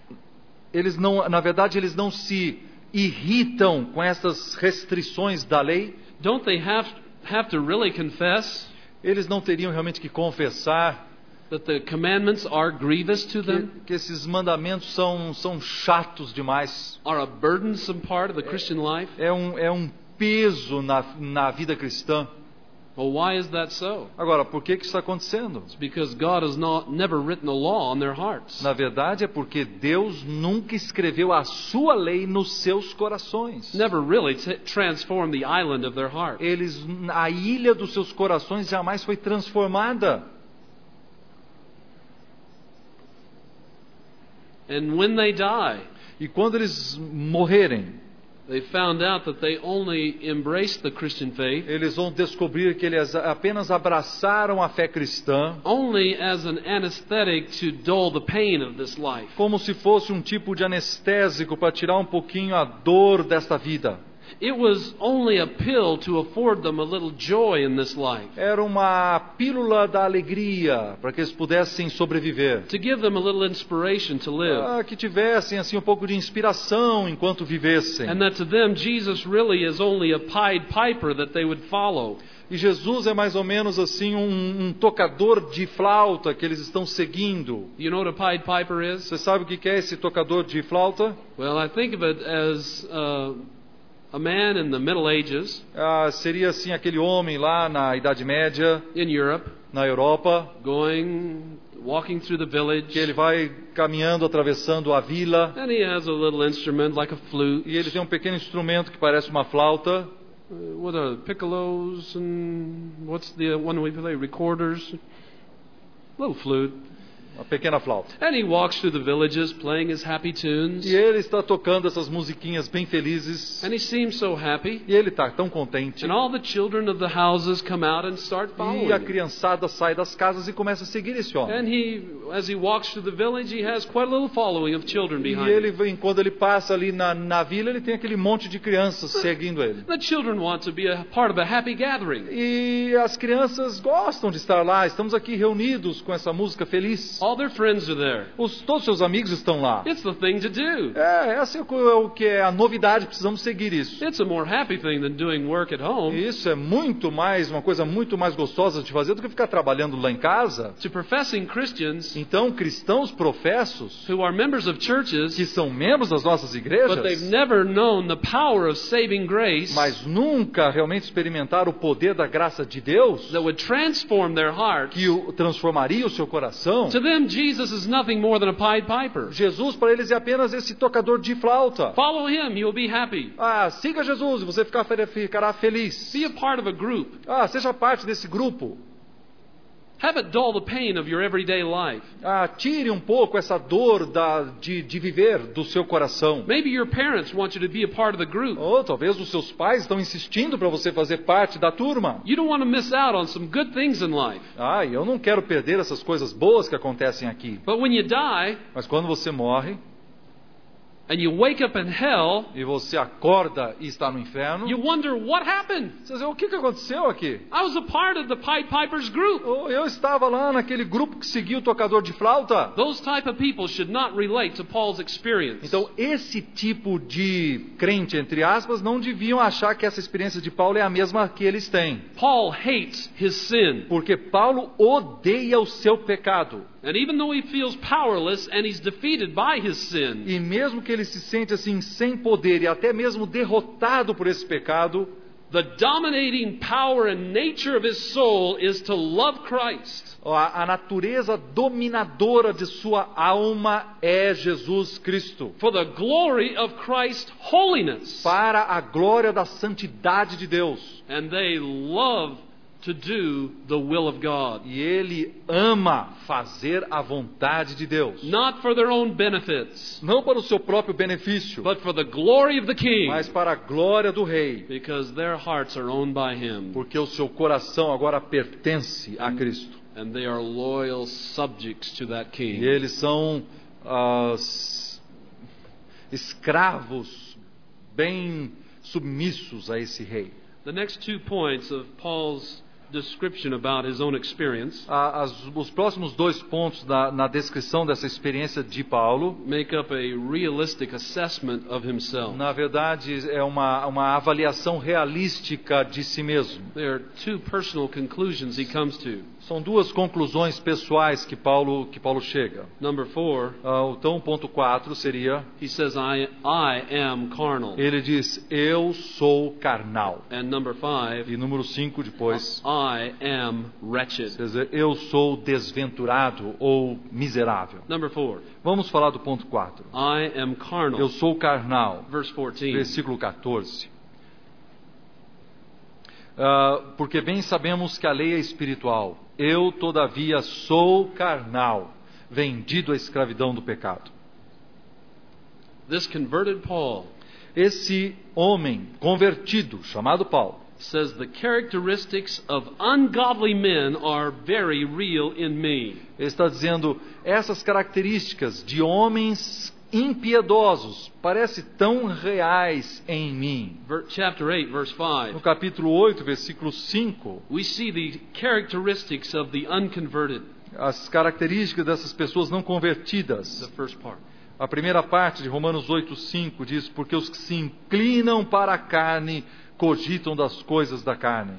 Eles não, na verdade, eles não se irritam com essas restrições da lei. Don't they have, have to really confess Eles não teriam realmente que confessar that the commandments are grievous to que, them? que esses mandamentos são, são chatos demais. Are a burdensome part of the Christian life? É um, é um peso na, na vida cristã. Well, why is that so? Agora, por que que isso está acontecendo? It's because God has not never written a law on their hearts. Na verdade, é porque Deus nunca escreveu a sua lei nos seus corações. Never really t- transformed the island of their heart. Eles, a ilha dos seus corações jamais foi transformada. And when they die, E quando eles morrerem, they found out that they only embraced the Christian faith eles vão descobrir que eles apenas abraçaram a fé cristã only as an anesthetic to dull the pain of this life. como se fosse um tipo de anestésico para tirar um pouquinho a dor desta vida. It was only a pill to afford them a little joy in this life, Era uma pílula da alegria para que eles pudessem sobreviver. to give them a little inspiration to live. Ah, que tivessem assim um pouco de inspiração enquanto vivessem. And that to them, Jesus really is only a Pied Piper that they would follow. E Jesus é mais ou menos assim um, um tocador de flauta que eles estão seguindo. You know what a Pied Piper is? Você sabe o que é esse tocador de flauta? Well, I think of it as uh, a man in the Middle Ages Ah, seria assim aquele homem lá na Idade Média, in Europe na Europa, going, walking through the village, que ele vai caminhando, atravessando a vila, and he has a little instrument like a flute. e ele tem um pequeno instrumento que parece uma flauta. Uh, what are piccolos and what's the one we play? Recorders, little flute. Uma pequena flauta. And he walks through the villages playing his happy tunes. E ele está tocando essas musiquinhas bem felizes. And he seems so happy. E ele está tão contente. And all the children of the houses come out and start following E a him. criançada sai das casas e começa a seguir esse homem. And he, as he walks through the village, he has quite a little following of children E behind ele him. vem, quando ele passa ali na, na vila, ele tem aquele monte de crianças seguindo ele. The children want to be a part of a happy gathering. E as crianças gostam de estar lá. Estamos aqui reunidos com essa música feliz. All their friends are there. Os, todos os seus amigos estão lá. It's the thing to do. É, essa é o que é a novidade, precisamos seguir isso. It's a more happy thing than doing work at home. Isso é muito mais, uma coisa muito mais gostosa de fazer do que ficar trabalhando lá em casa. To professing Christians Então, cristãos professos, who are members of churches, que são membros das nossas but they've igrejas, never known the power of saving grace mas nunca realmente experimentaram o poder da graça de Deus, that would transform their hearts, que o, transformaria o seu coração, to them Jesus is nothing more than a Pied Piper. Jesus para eles é apenas esse tocador de flauta. Follow him, you will be happy. Ah, siga Jesus e você ficar- ficará feliz. Be a part of a group. Ah, seja parte desse grupo. Have it dull the pain of your everyday life. Ah, tire um pouco essa dor da, de, de viver do seu coração. Maybe your parents want you to be a part of the group. Ou talvez os seus pais estão insistindo para você fazer parte da turma. You don't want to miss out on some good things in life. Ah, e eu não quero perder essas coisas boas que acontecem aqui. But when you die Mas quando você morre and you wake up in hell, e você acorda e está no inferno, you wonder what happened. você diz, o que, que aconteceu aqui? I was a part of the Pied Piper's group. Oh, eu estava lá naquele grupo que seguia o tocador de flauta. Those type of people should not relate to Paul's experience. Então, esse tipo de crente, entre aspas, não deviam achar que essa experiência de Paulo é a mesma que eles têm. Paul hates his sin. Porque Paulo odeia o seu pecado. And even though he feels powerless and he's defeated by his sin, E mesmo que ele se sente assim, sem poder e até mesmo derrotado por esse pecado, the dominating power and nature of his soul is to love Christ. a, a natureza dominadora de sua alma é Jesus Cristo. For the glory of Christ's holiness. Para a glória da santidade de Deus. And they love to do the will of God. E ele ama fazer a vontade de Deus. Not for their own benefits, Não para o seu próprio benefício, but for the glory of the King. mas para a glória do Rei. Because their hearts are owned by Him. Porque o seu coração agora pertence a Cristo. And they are loyal subjects to that E King. eles são ah, s- escravos bem submissos a esse Rei. The next two points of Paul's description about his own experience Ah, as- os próximos dois pontos na, na descrição dessa experiência de Paulo, make up a realistic assessment of himself. na verdade, é uma, uma avaliação realística de si mesmo. There are two personal conclusions he comes to. São duas conclusões pessoais que Paulo, que Paulo chega. Number four, Ah, então, o ponto quatro seria, he says, I, I am carnal. ele diz, eu sou carnal. And number five, E número cinco depois, I am wretched. quer dizer, eu sou desventurado ou miserável. Number four, Vamos falar do ponto quatro. I am carnal. Eu sou carnal. Verse fourteen. Versículo quatorze. Ah, porque bem sabemos que a lei é espiritual. Eu, todavia, sou carnal, vendido à escravidão do pecado. This converted Paul Esse homem convertido, chamado Paulo, says the characteristics of ungodly men are very real in me. ele está dizendo, essas características de homens impiedosos parecem tão reais em mim. Ver- chapter eight, verse five. No capítulo oito, versículo cinco, We see the characteristics of the unconverted. as características dessas pessoas não convertidas. The first part. A primeira parte de Romanos oito, cinco diz, porque os que se inclinam para a carne cogitam das coisas da carne.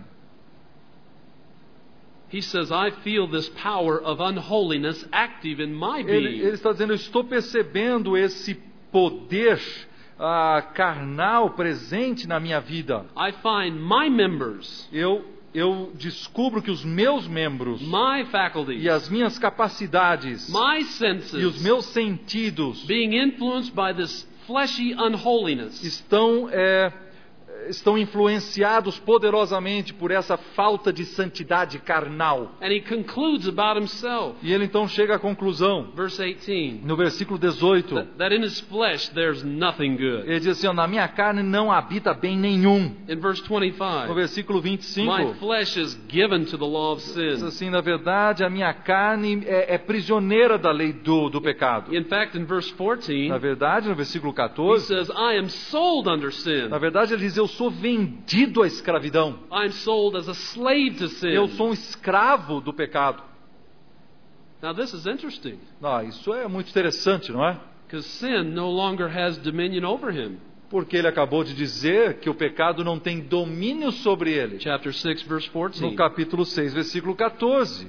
He says, I feel this power of unholiness active in my Ele, being. ele está dizendo, eu estou percebendo esse poder ah, carnal presente na minha vida. I find my members, Eu, eu descubro que os meus membros my faculties, e as minhas capacidades my e os senses meus sentidos being influenced by this fleshy unholiness. estão, é, estão influenciados poderosamente por essa falta de santidade carnal. And he concludes about himself. E ele então chega à conclusão, Verse eighteen. no versículo dezoito, That, that in his flesh there's nothing good. ele diz assim, ó, na minha carne não habita bem nenhum. In verse No twenty-five, versículo vinte e cinco, my flesh is given to the law of diz sin. assim, na verdade, a minha carne é, é prisioneira da lei do, do pecado. In fact, in verse fourteen, Na verdade, no versículo he quatorze, says, I am sold under sin. na verdade, ele diz, eu sou vendido à escravidão. I'm sold as a slave to sin. Eu sou um escravo do pecado. Now this is interesting, Ah, isso é muito interessante, não é? because sin no longer has dominion over him. Porque ele acabou de dizer que o pecado não tem domínio sobre ele. Chapter six, verse No fourteen. capítulo seis, versículo catorze.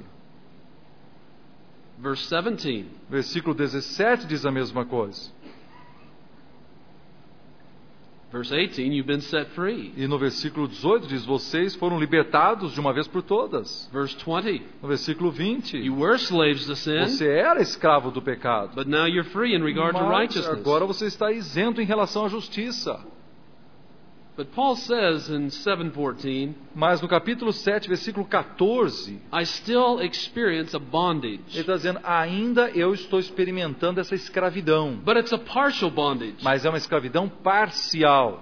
Verse seventeen. Versículo dezessete diz a mesma coisa. Verse eighteen, you've been set free. E no versículo dezoito diz, vocês foram libertados de uma vez por todas. Verse twenty, No versículo vinte, you were slaves to sin, você era escravo do pecado. but now you're free in regard to Mas righteousness. agora você está isento em relação à justiça. But Paul says in seven fourteen, Mas no capítulo sete, versículo catorze, I still experience a ele bondage, está dizendo, ainda eu estou experimentando essa escravidão. but it's a partial bondage, Mas é uma escravidão parcial.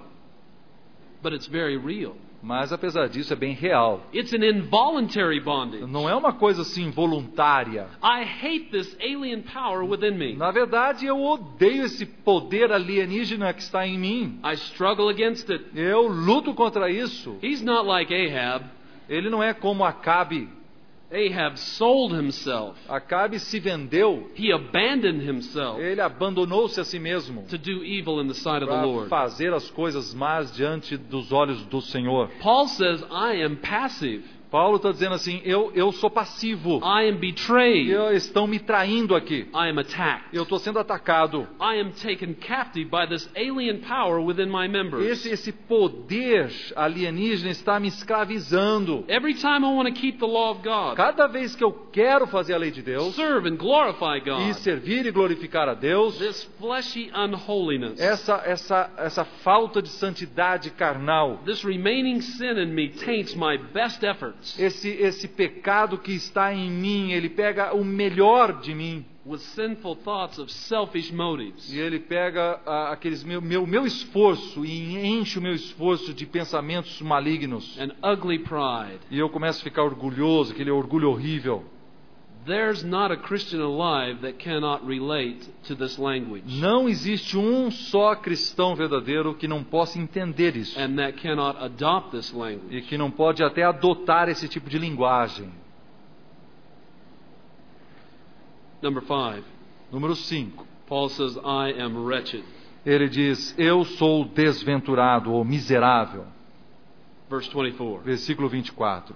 but it's very real. Mas apesar disso é bem real. It's an involuntary bondage. Não é uma coisa assim voluntária. I hate this alien power within me. Na verdade, eu odeio esse poder alienígena que está em mim. I struggle against it. Eu luto contra isso. He's not like Ahab. Ele não é como Acabe. Ahab sold himself. Acabe se vendeu. He abandoned himself Ele abandonou-se a si mesmo to do evil in the sight of the para Lord. fazer as coisas más diante dos olhos do Senhor. Paul says, I am passive. Paulo está dizendo assim, eu, eu sou passivo. I am betrayed. Eu, estão me traindo aqui. I am attacked. Eu estou sendo atacado. I am taken captive by this alien power within my members. Esse, esse poder alienígena está me escravizando. Every time I want to keep the law of God, Cada vez que eu quero fazer a lei de Deus serve and glorify e God, servir e glorificar a Deus, this fleshy unholiness, essa, essa, essa falta de santidade carnal, this remaining sin in me taints my best efforts esse, esse pecado que está em mim, ele pega o melhor de mim with sinful thoughts of selfish motives. e ele pega ah, aqueles meu, meu, meu esforço e enche o meu esforço de pensamentos malignos. And ugly pride. E eu começo a ficar orgulhoso, aquele orgulho horrível. There's not a Christian alive that cannot relate to this language Não existe um só cristão verdadeiro que não possa entender isso and that cannot adopt this language. e que não pode até adotar esse tipo de linguagem. Number five, Número cinco. Paul says, I am wretched. Ele diz, eu sou desventurado ou miserável. Verse twenty-four, Versículo vinte e quatro.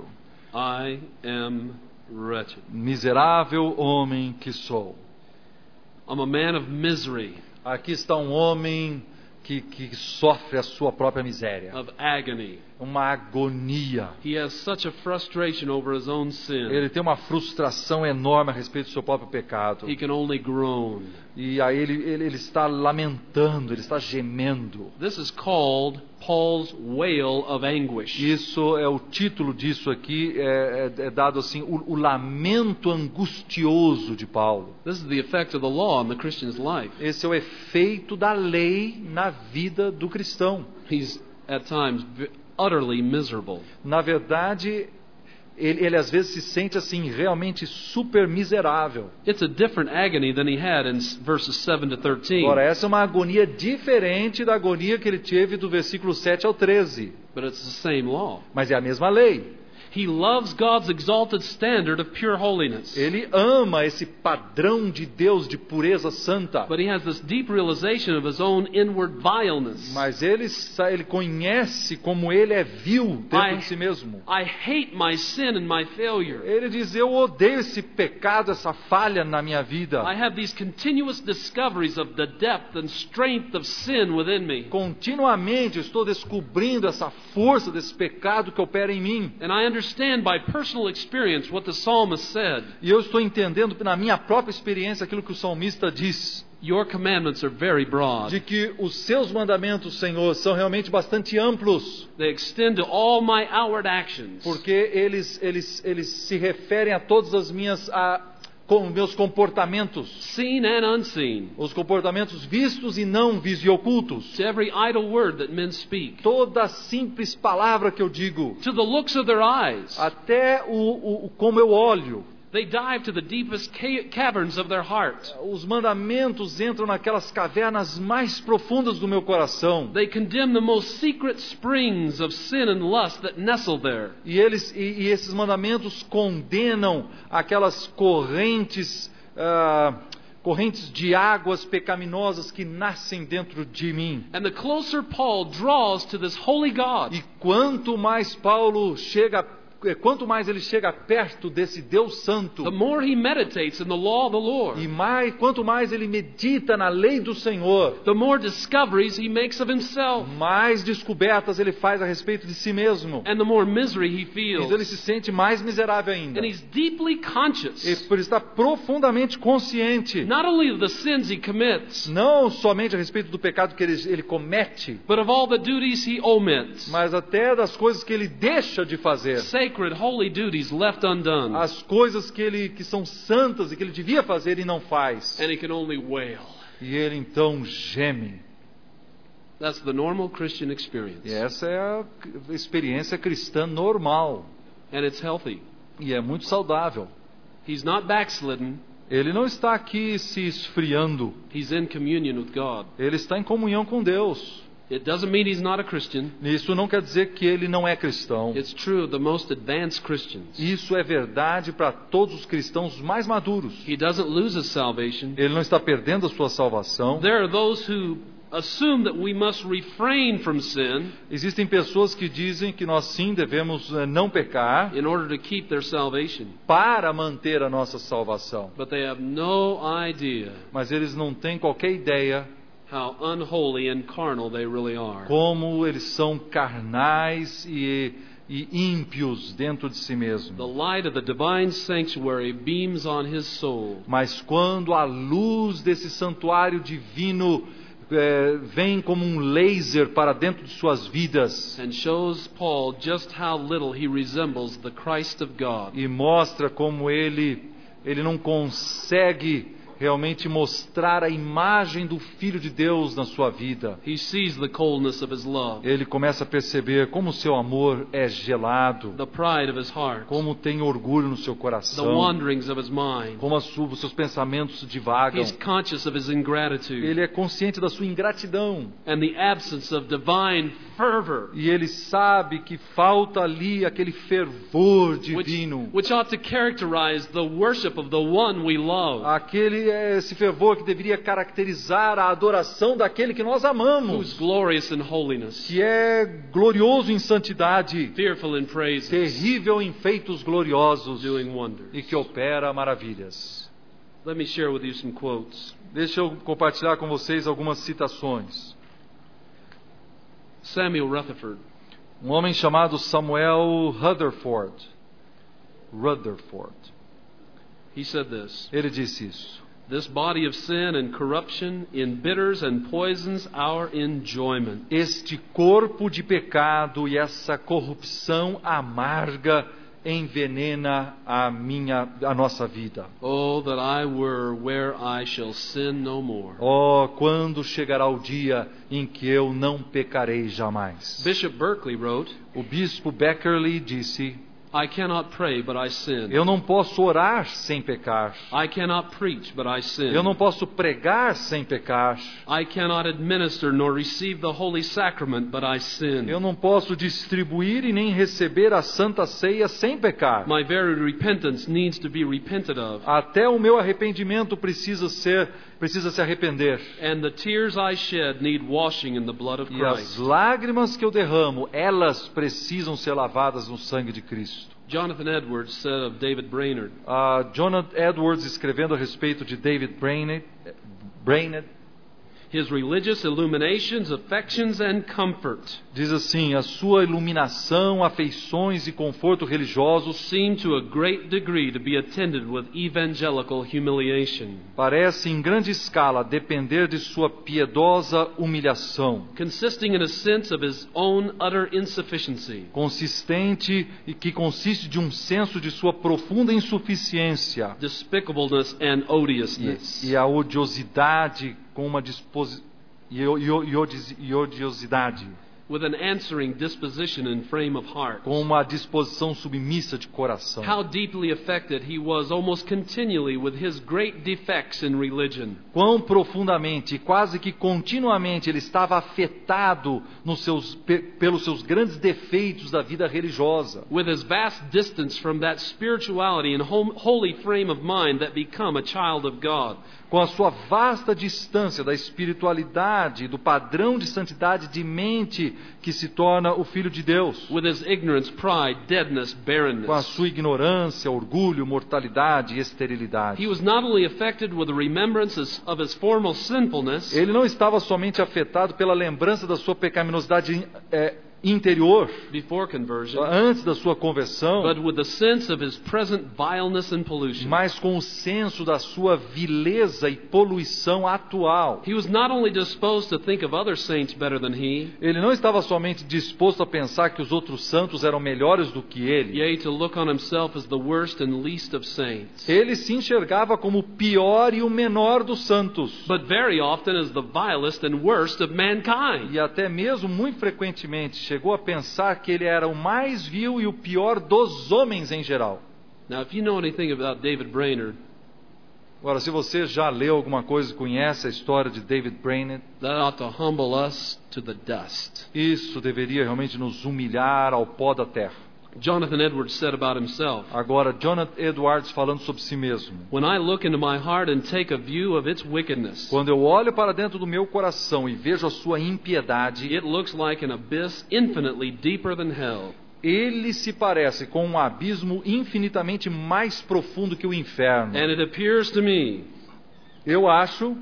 I am wretched. Miserável homem que sou. I'm a man of misery, Aqui está um homem que, que sofre a sua própria miséria. of agony. Uma agonia. He has such a frustration over his own sin. Ele tem uma frustração enorme a respeito do seu próprio pecado. He can only groan. E aí ele, ele, ele está lamentando, ele está gemendo. This is called Paul's wail of anguish. Isso é o título disso aqui, é, é, é dado assim, o, o lamento angustioso de Paulo. This is the effect of the law in the Christian's life. Esse é o efeito da lei na vida do cristão. He's at times v- utterly miserable. Na verdade, ele, ele às vezes se sente assim realmente super miserável. It's a different agony than he had in s- verses seven to thirteen. Agora, essa é uma agonia diferente da agonia que ele teve do versículo sete ao treze. But it's the same law. Mas é a mesma lei. He loves God's exalted standard of pure holiness. Ele ama esse padrão de Deus de pureza santa. But he has this deep realization of his own inward vileness. Mas ele, sa- ele conhece como ele é vil dentro I- de si mesmo. I hate my sin and my failure. Ele diz, eu odeio esse pecado, essa falha na minha vida. I have these continuous discoveries of the depth and strength of sin within me. Continuamente eu estou descobrindo essa força desse pecado que opera em mim. And I understand by personal experience what the psalmist said. E eu estou entendendo na minha própria experiência aquilo que o salmista diz. Your commandments are very broad. De que os seus mandamentos, Senhor, são realmente bastante amplos. They extend to all my outward actions. Porque eles, eles, eles se referem a todas as minhas... A, com meus comportamentos, Seen and unseen. os comportamentos vistos e não vistos e ocultos, To every idle word that men speak. toda simples palavra que eu digo, To the looks of their eyes. até o, o, o como eu olho, They dive to the deepest ca- caverns of their heart. Os mandamentos entram naquelas cavernas mais profundas do meu coração. They condemn the most secret springs of sin and lust that nestle there. E, eles, e, e esses mandamentos condenam aquelas correntes, uh, correntes de águas pecaminosas que nascem dentro de mim. And the closer Paul draws to this holy God, E quanto mais Paulo chega Quanto mais ele chega perto desse Deus Santo, the more he meditates in the law of the Lord, e mais, quanto mais ele medita na lei do Senhor, the more discoveries he makes of himself, mais descobertas ele faz a respeito de si mesmo. and the more misery he Então ele feels. se sente mais miserável ainda. And he's deeply E conscious, por estar profundamente consciente, not only of the sins he commits, não somente a respeito do pecado que ele, ele comete, but of all the duties he omits. mas até das coisas que ele deixa de fazer. Sacred, holy duties left undone. As coisas que ele que são santas e que ele devia fazer e não faz. And he can only wail. E ele então geme. That's the normal Christian experience. E essa é a experiência cristã normal. And it's healthy. E é muito saudável. He's not backslidden. Ele não está aqui se esfriando. He's in communion with God. Ele está em comunhão com Deus. It doesn't mean he's not a Christian. Isso não quer dizer que ele não é cristão. It's true of the most advanced Christians. Isso é verdade para todos os cristãos mais maduros. He doesn't lose his salvation. Ele não está perdendo a sua salvação. There are those who assume that we must refrain from sin Existem pessoas que dizem que nós sim devemos eh, não pecar in order to keep their salvation. para manter a nossa salvação. But they have no idea Mas eles não têm qualquer ideia how unholy and carnal they really are. como eles são carnais e, e ímpios dentro de si The mesmos. light of the divine sanctuary beams on his soul. Mas quando a luz desse santuário divino eh, vem como um laser para dentro de suas vidas And shows Paul just how little he resembles the Christ of God. e mostra como ele, ele não consegue realmente mostrar a imagem do Filho de Deus na sua vida, He sees the coldness of his love, ele começa a perceber como o seu amor é gelado, the pride of his heart, como tem orgulho no seu the coração, wanderings of his mind. como as su- os seus pensamentos divagam. He's conscious of his ingratitude Ele é consciente da sua ingratidão and the absence of divine fervor, e ele sabe que falta ali aquele fervor which, divino, which ought to characterize the worship of the one we love, aquele esse fervor que deveria caracterizar a adoração daquele que nós who's amamos, glorious in holiness, que é glorioso em santidade, fearful in praises, terrível em feitos gloriosos doing wonders. e que opera maravilhas. Let me share with you some quotes. Deixa eu compartilhar com vocês algumas citações. Samuel Rutherford, Um homem chamado Samuel Rutherford, Rutherford, he said this: ele disse isso. This body of sin and corruption embitters and poisons our enjoyment. Este corpo de pecado e essa corrupção amarga envenena a minha, a nossa vida. Oh, that I were where I shall sin no more. Oh, quando chegará o dia em que eu não pecarei jamais. Bishop Berkeley wrote, O bispo Beckerley disse: I cannot pray, but I sin. eu não posso orar sem pecar. I cannot preach, but I sin. Eu não posso pregar sem pecar. I cannot administer nor receive the holy sacrament, but I sin. Eu não posso distribuir e nem receber a Santa Ceia sem pecar. My very repentance needs to be repented of, Até o meu arrependimento precisa ser, precisa se arrepender. and the tears I shed need washing in the blood of E as Christ. lágrimas que eu derramo, elas precisam ser lavadas no sangue de Cristo. Jonathan Edwards said of David Brainerd, Uh, Jonathan Edwards, escrevendo a respeito de David Brainerd, Brainerd, his religious illuminations, affections, and comfort diz assim: a sua iluminação, afeições e conforto religiosos seem to a great degree to be attended with evangelical humiliation, parece em grande escala depender de sua piedosa humilhação, consisting in a sense of his own utter insufficiency, consistente e que consiste de um senso de sua profunda insuficiência despicableness, and e, odiousness. e a odiosidade com uma disposi... e, o- e, o- e odis- e odiosidade. with an answering disposition and frame of heart. com uma disposição submissa de coração. How deeply affected he was almost continually with his great defects in religion. Quão profundamente e quase que continuamente ele estava afetado nos seus, pe, pelos seus grandes defeitos da vida religiosa. With his vast distance from that spirituality and hom- holy frame of mind that become a child of God. Com a sua vasta distância da espiritualidade, do padrão de santidade de mente que se torna o Filho de Deus. With his ignorance, pride, deadness, Com a barrenness. sua ignorância, orgulho, mortalidade e esterilidade. He was not only affected with the remembrances of his former sinfulness, Ele não estava somente afetado pela lembrança da sua pecaminosidade é, interior, before conversion, antes da sua conversão, but with the sense of his present vileness and pollution. mas com o senso da sua vileza e poluição atual. He was not only disposed to think of other saints better than he, Ele não estava somente disposto a pensar que os outros santos eram melhores do que ele. yea, to look on himself as the worst and least of saints, Ele se enxergava como o pior e o menor dos santos. but very often as the vilest and worst of mankind. E até mesmo, muito frequentemente, chegou a pensar que ele era o mais vil e o pior dos homens em geral. Now, if you know anything about David Brainerd, Agora, se você já leu alguma coisa e conhece a história de David Brainerd, that ought to humble us to the dust. isso deveria realmente nos humilhar ao pó da terra. Jonathan Edwards said about himself, Agora, Jonathan Edwards falando sobre si mesmo. when I look into my heart and take a view of its wickedness, Quando eu olho para dentro do meu coração e vejo a sua impiedade, it looks like an abyss infinitely deeper than hell. ele se parece com um abismo infinitamente mais profundo que o inferno. And it appears to me Eu acho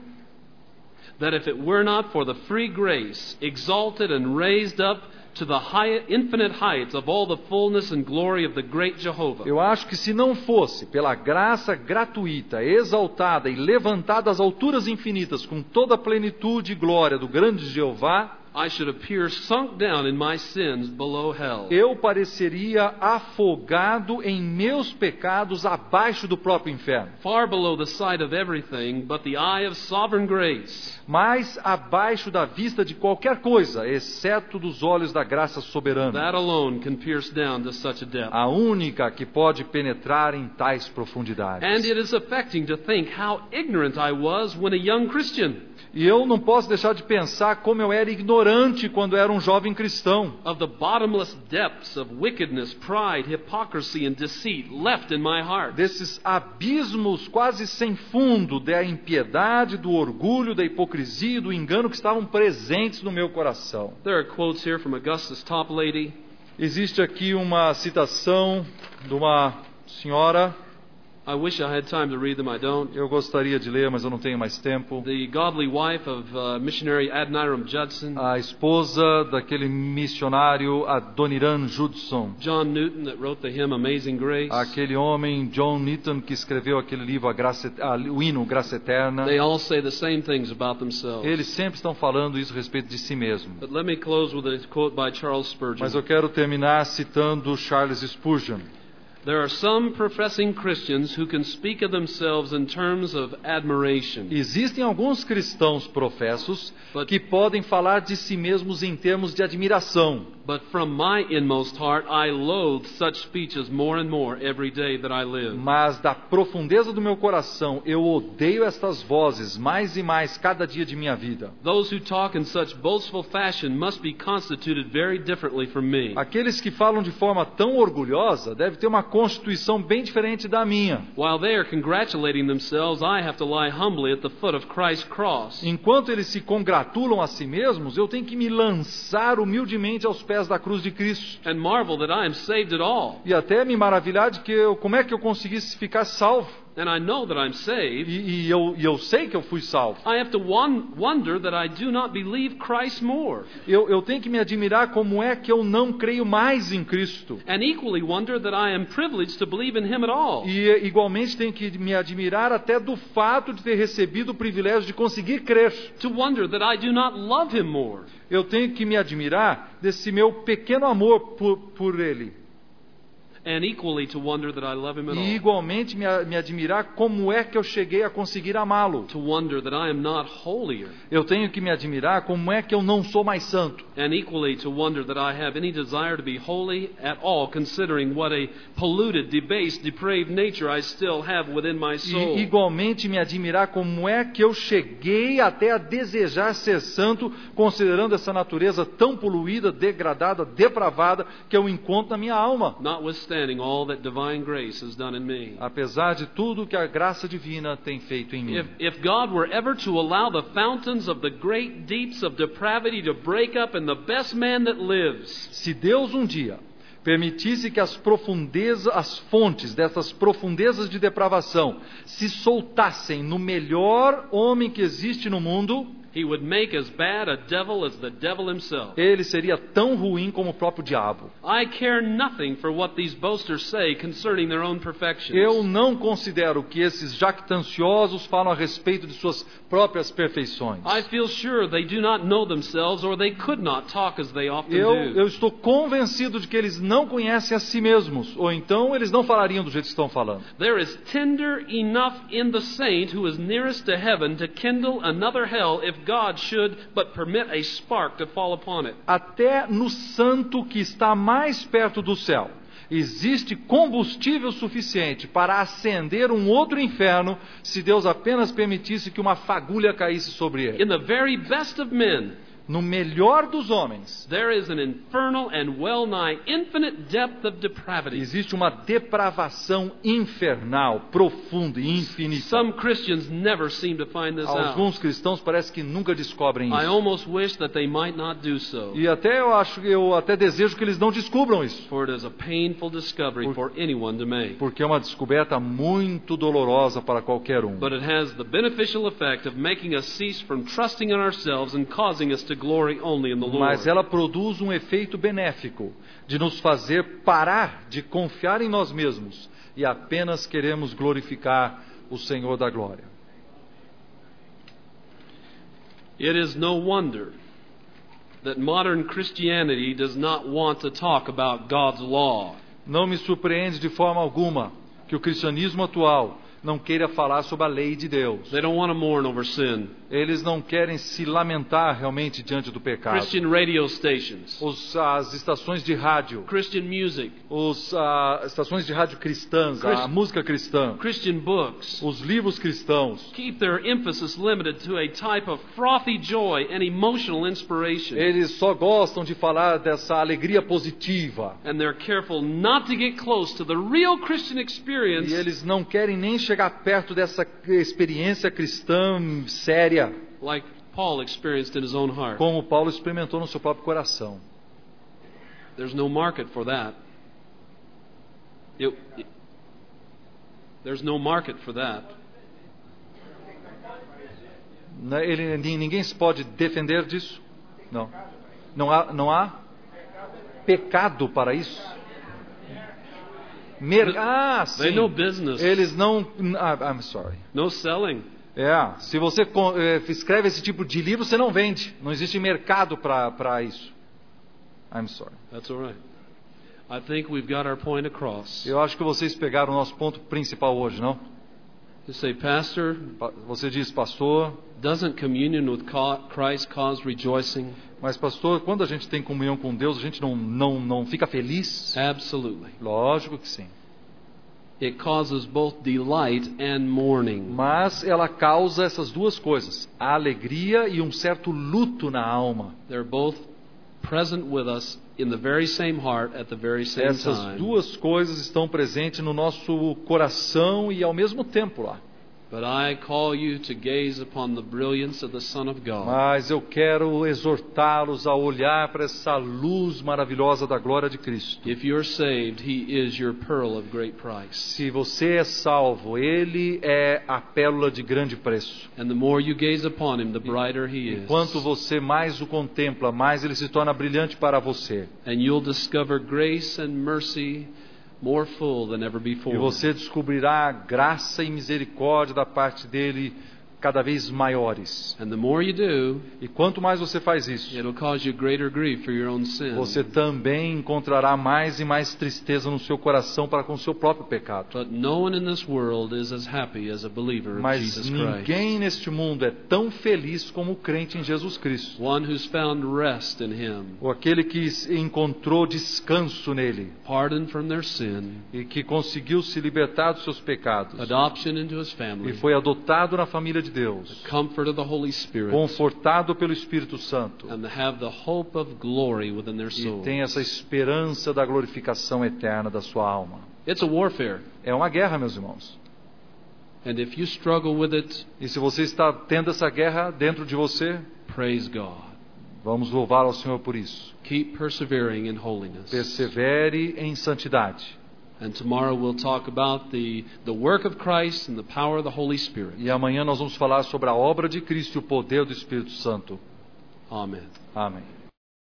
that if it were not for the free grace, exalted and raised up to the high, infinite heights of all the fullness and glory of the great Jehovah, Eu acho que se não fosse pela graça gratuita, exaltada e levantada às alturas infinitas com toda a plenitude e glória do grande Jeová, I should appear sunk down in my sins below hell. eu pareceria afogado em meus pecados abaixo do próprio inferno, Far below the sight of everything but the eye of sovereign grace. mais abaixo da vista de qualquer coisa, exceto dos olhos da graça soberana, That alone can pierce down to such a depth. a única que pode penetrar em tais profundidades. And it is affecting to think how ignorant I was when a young Christian E eu não posso deixar de pensar como eu era ignorante quando era um jovem cristão, of the bottomless depths of wickedness, pride, hypocrisy and deceit left in my heart. desses abismos quase sem fundo da impiedade, do orgulho, da hipocrisia e do engano que estavam presentes no meu coração. There are quotes here from Augustus Toplady. Existe aqui uma citação de uma senhora, I wish I had time to read them, I don't. eu gostaria de ler, mas eu não tenho mais tempo. The godly wife of uh, missionary Adoniram Judson, A esposa daquele missionário Adoniram Judson, John Newton that wrote the hymn Amazing Grace. aquele homem John Newton que escreveu aquele livro, a graça, a, o hino Graça Eterna. They all say the same things about themselves. Eles sempre estão falando isso a respeito de si mesmo. But let me close with a quote by Charles Spurgeon. Mas eu quero terminar citando Charles Spurgeon. There are some professing Christians who can speak of themselves in terms of admiration. Existem alguns cristãos professos But- que podem falar de si mesmos em termos de admiração. But from my inmost heart, I loathe such speeches more and more every day that I live. Mas da profundeza do meu coração, eu odeio estas vozes mais e mais cada dia de minha vida. Those who talk in such boastful fashion must be constituted very differently from me. Aqueles que falam de forma tão orgulhosa devem ter uma constituição bem diferente da minha. While they are congratulating themselves, I have to lie humbly at the foot of Christ's cross. Enquanto eles se congratulam a si mesmos, eu tenho que me lançar humildemente aos pés da cruz de Cristo. And marvel that I am saved at all. E até me maravilhar de que eu, como é que eu conseguisse ficar salvo. And I know that I'm E, saved. e eu, e eu sei que eu fui salvo. I have to won- wonder that I do not believe Christ more. Eu, eu tenho que me admirar como é que eu não creio mais em Cristo. And equally wonder that I am privileged to believe in Him at all. E igualmente tenho que me admirar até do fato de ter recebido o privilégio de conseguir crer. To wonder that I do not love Him more. Eu tenho que me admirar desse meu pequeno amor por, por Ele. and equally to wonder that I love him at E all. igualmente me, me admirar como é que eu cheguei a conseguir amá-lo. To wonder that I am not holier, Eu tenho que me admirar como é que eu não sou mais santo. and equally to wonder that I have any desire to be holy at all, considering what a polluted, debased, depraved nature I still have within my soul. E igualmente me admirar como é que eu cheguei até a desejar ser santo, considerando essa natureza tão poluída, degradada, depravada, que eu encontro na minha alma. Notwithstanding all that divine grace has done in me. Apesar de tudo que a graça divina tem feito em mim. If, if God were ever to allow the fountains of the great deeps of depravity to break up in the best man that lives, Se Deus um dia permitisse que as profundezas, as fontes dessas profundezas de depravação se soltassem no melhor homem que existe no mundo, He would make as bad a devil as the devil himself. ele seria tão ruim como o próprio diabo. I care nothing for what these boasters say concerning their own perfections. Eu não considero que esses jactanciosos falam a respeito de suas próprias perfeições. I feel sure they do not know themselves, or they could not talk as they often Eu, do. eu estou convencido de que eles não conhecem a si mesmos, ou então eles não falariam do jeito que estão falando. There is tender enough in the saint who is nearest to heaven to kindle another hell if God should but permit a spark to fall upon it. Até no santo que está mais perto do céu, existe combustível suficiente para acender um outro inferno, se Deus apenas permitisse que uma fagulha caísse sobre ele. In the very best of men, No melhor dos homens, there is an infernal and well-nigh infinite depth of depravity. existe uma depravação infernal, profunda e infinita. Some Christians never seem to find this out. Alguns cristãos parece que nunca descobrem I isso. almost wish that they might not do so, E até eu acho, eu até desejo que eles não descubram isso, for it is a painful discovery for anyone to make. porque é uma descoberta muito dolorosa para qualquer um. But it has the beneficial effect of making us cease from trusting in ourselves and causing us to glory only in the Lord. Mas ela produz um efeito benéfico de nos fazer parar de confiar em nós mesmos e apenas queremos glorificar o Senhor da glória. It is no wonder that modern Christianity does not want to talk about God's law. Não me surpreende de forma alguma que o cristianismo atual não queira falar sobre a lei de Deus. They don't want to mourn over sin. Eles não querem se lamentar realmente diante do pecado. Christian radio stations, Os, as estações de rádio, Christian music, os, as estações de rádio cristãs, a Christ- música cristã, Christian books os livros cristãos, keep their emphasis limited to a type of frothy joy and emotional inspiration. eles só gostam de falar dessa alegria positiva. And they're careful not to get close to the real Christian experience, E eles não querem nem chegar perto dessa experiência cristã séria, like Paul experienced in his own heart. como Paulo experimentou no seu próprio coração. There's no market for that. It, it- there's no market for that. Né, Ele, ninguém se pode defender disso? Não. Não há, não há pecado para isso? Mer ah, They sim. know business. Eles não... ah, I'm sorry. No selling. É, se você con- eh, escreve esse tipo de livro, você não vende. Não existe mercado para isso. I'm sorry. That's all right. I think we've got our point across. Eu acho que vocês pegaram o nosso ponto principal hoje, não? You say, Pastor, Pa- Você diz, pastor, doesn't communion with ca- Christ cause rejoicing? mas pastor, quando a gente tem comunhão com Deus, a gente não, não, não fica feliz? Absolutely. Lógico que sim. It causes both delight and mourning. Mas ela causa essas duas coisas, a alegria e um certo luto na alma. They're both present with us in the very same heart at the very same Essas time. duas coisas estão presentes no nosso coração e ao mesmo tempo lá. But I call you to gaze upon the brilliance of the Son of God. Mas eu quero exortá-los a olhar para essa luz maravilhosa da glória de Cristo. If you're saved, He is your pearl of great price. Se você é salvo, Ele é a pérola de grande preço. And the more you gaze upon Him, the brighter He is. Quanto você mais o contempla, mais Ele se torna brilhante para você. And you'll discover grace and mercy more full than ever before. E você descobrirá graça e misericórdia da parte dele cada vez maiores. And the more you do, E quanto mais você faz isso, it'll cause you greater grief for your own sin. você também encontrará mais e mais tristeza no seu coração para com o seu próprio pecado. But no one in this world is as happy as a believer of Mas Jesus Christ. ninguém neste mundo é tão feliz como o crente em Jesus Cristo. One who's found rest in Him, Ou aquele que encontrou descanso nele pardon from their sin, e que conseguiu se libertar dos seus pecados adoption into His e family, foi adotado na família de Deus, comfort of the Holy Spirit, confortado pelo Espírito Santo, and have the hope of glory within their e soul. tem essa esperança da glorificação eterna da sua alma. It's a warfare. É uma guerra, meus irmãos. And if you struggle with it, E se você está tendo essa guerra dentro de você, praise God. vamos louvar ao Senhor por isso. Keep persevering in holiness. Persevere em santidade. And tomorrow we'll talk about the, the work of Christ and the power of the Holy Spirit. E amanhã nós vamos falar sobre a obra de Cristo e o poder do Espírito Santo. Amen. Amém.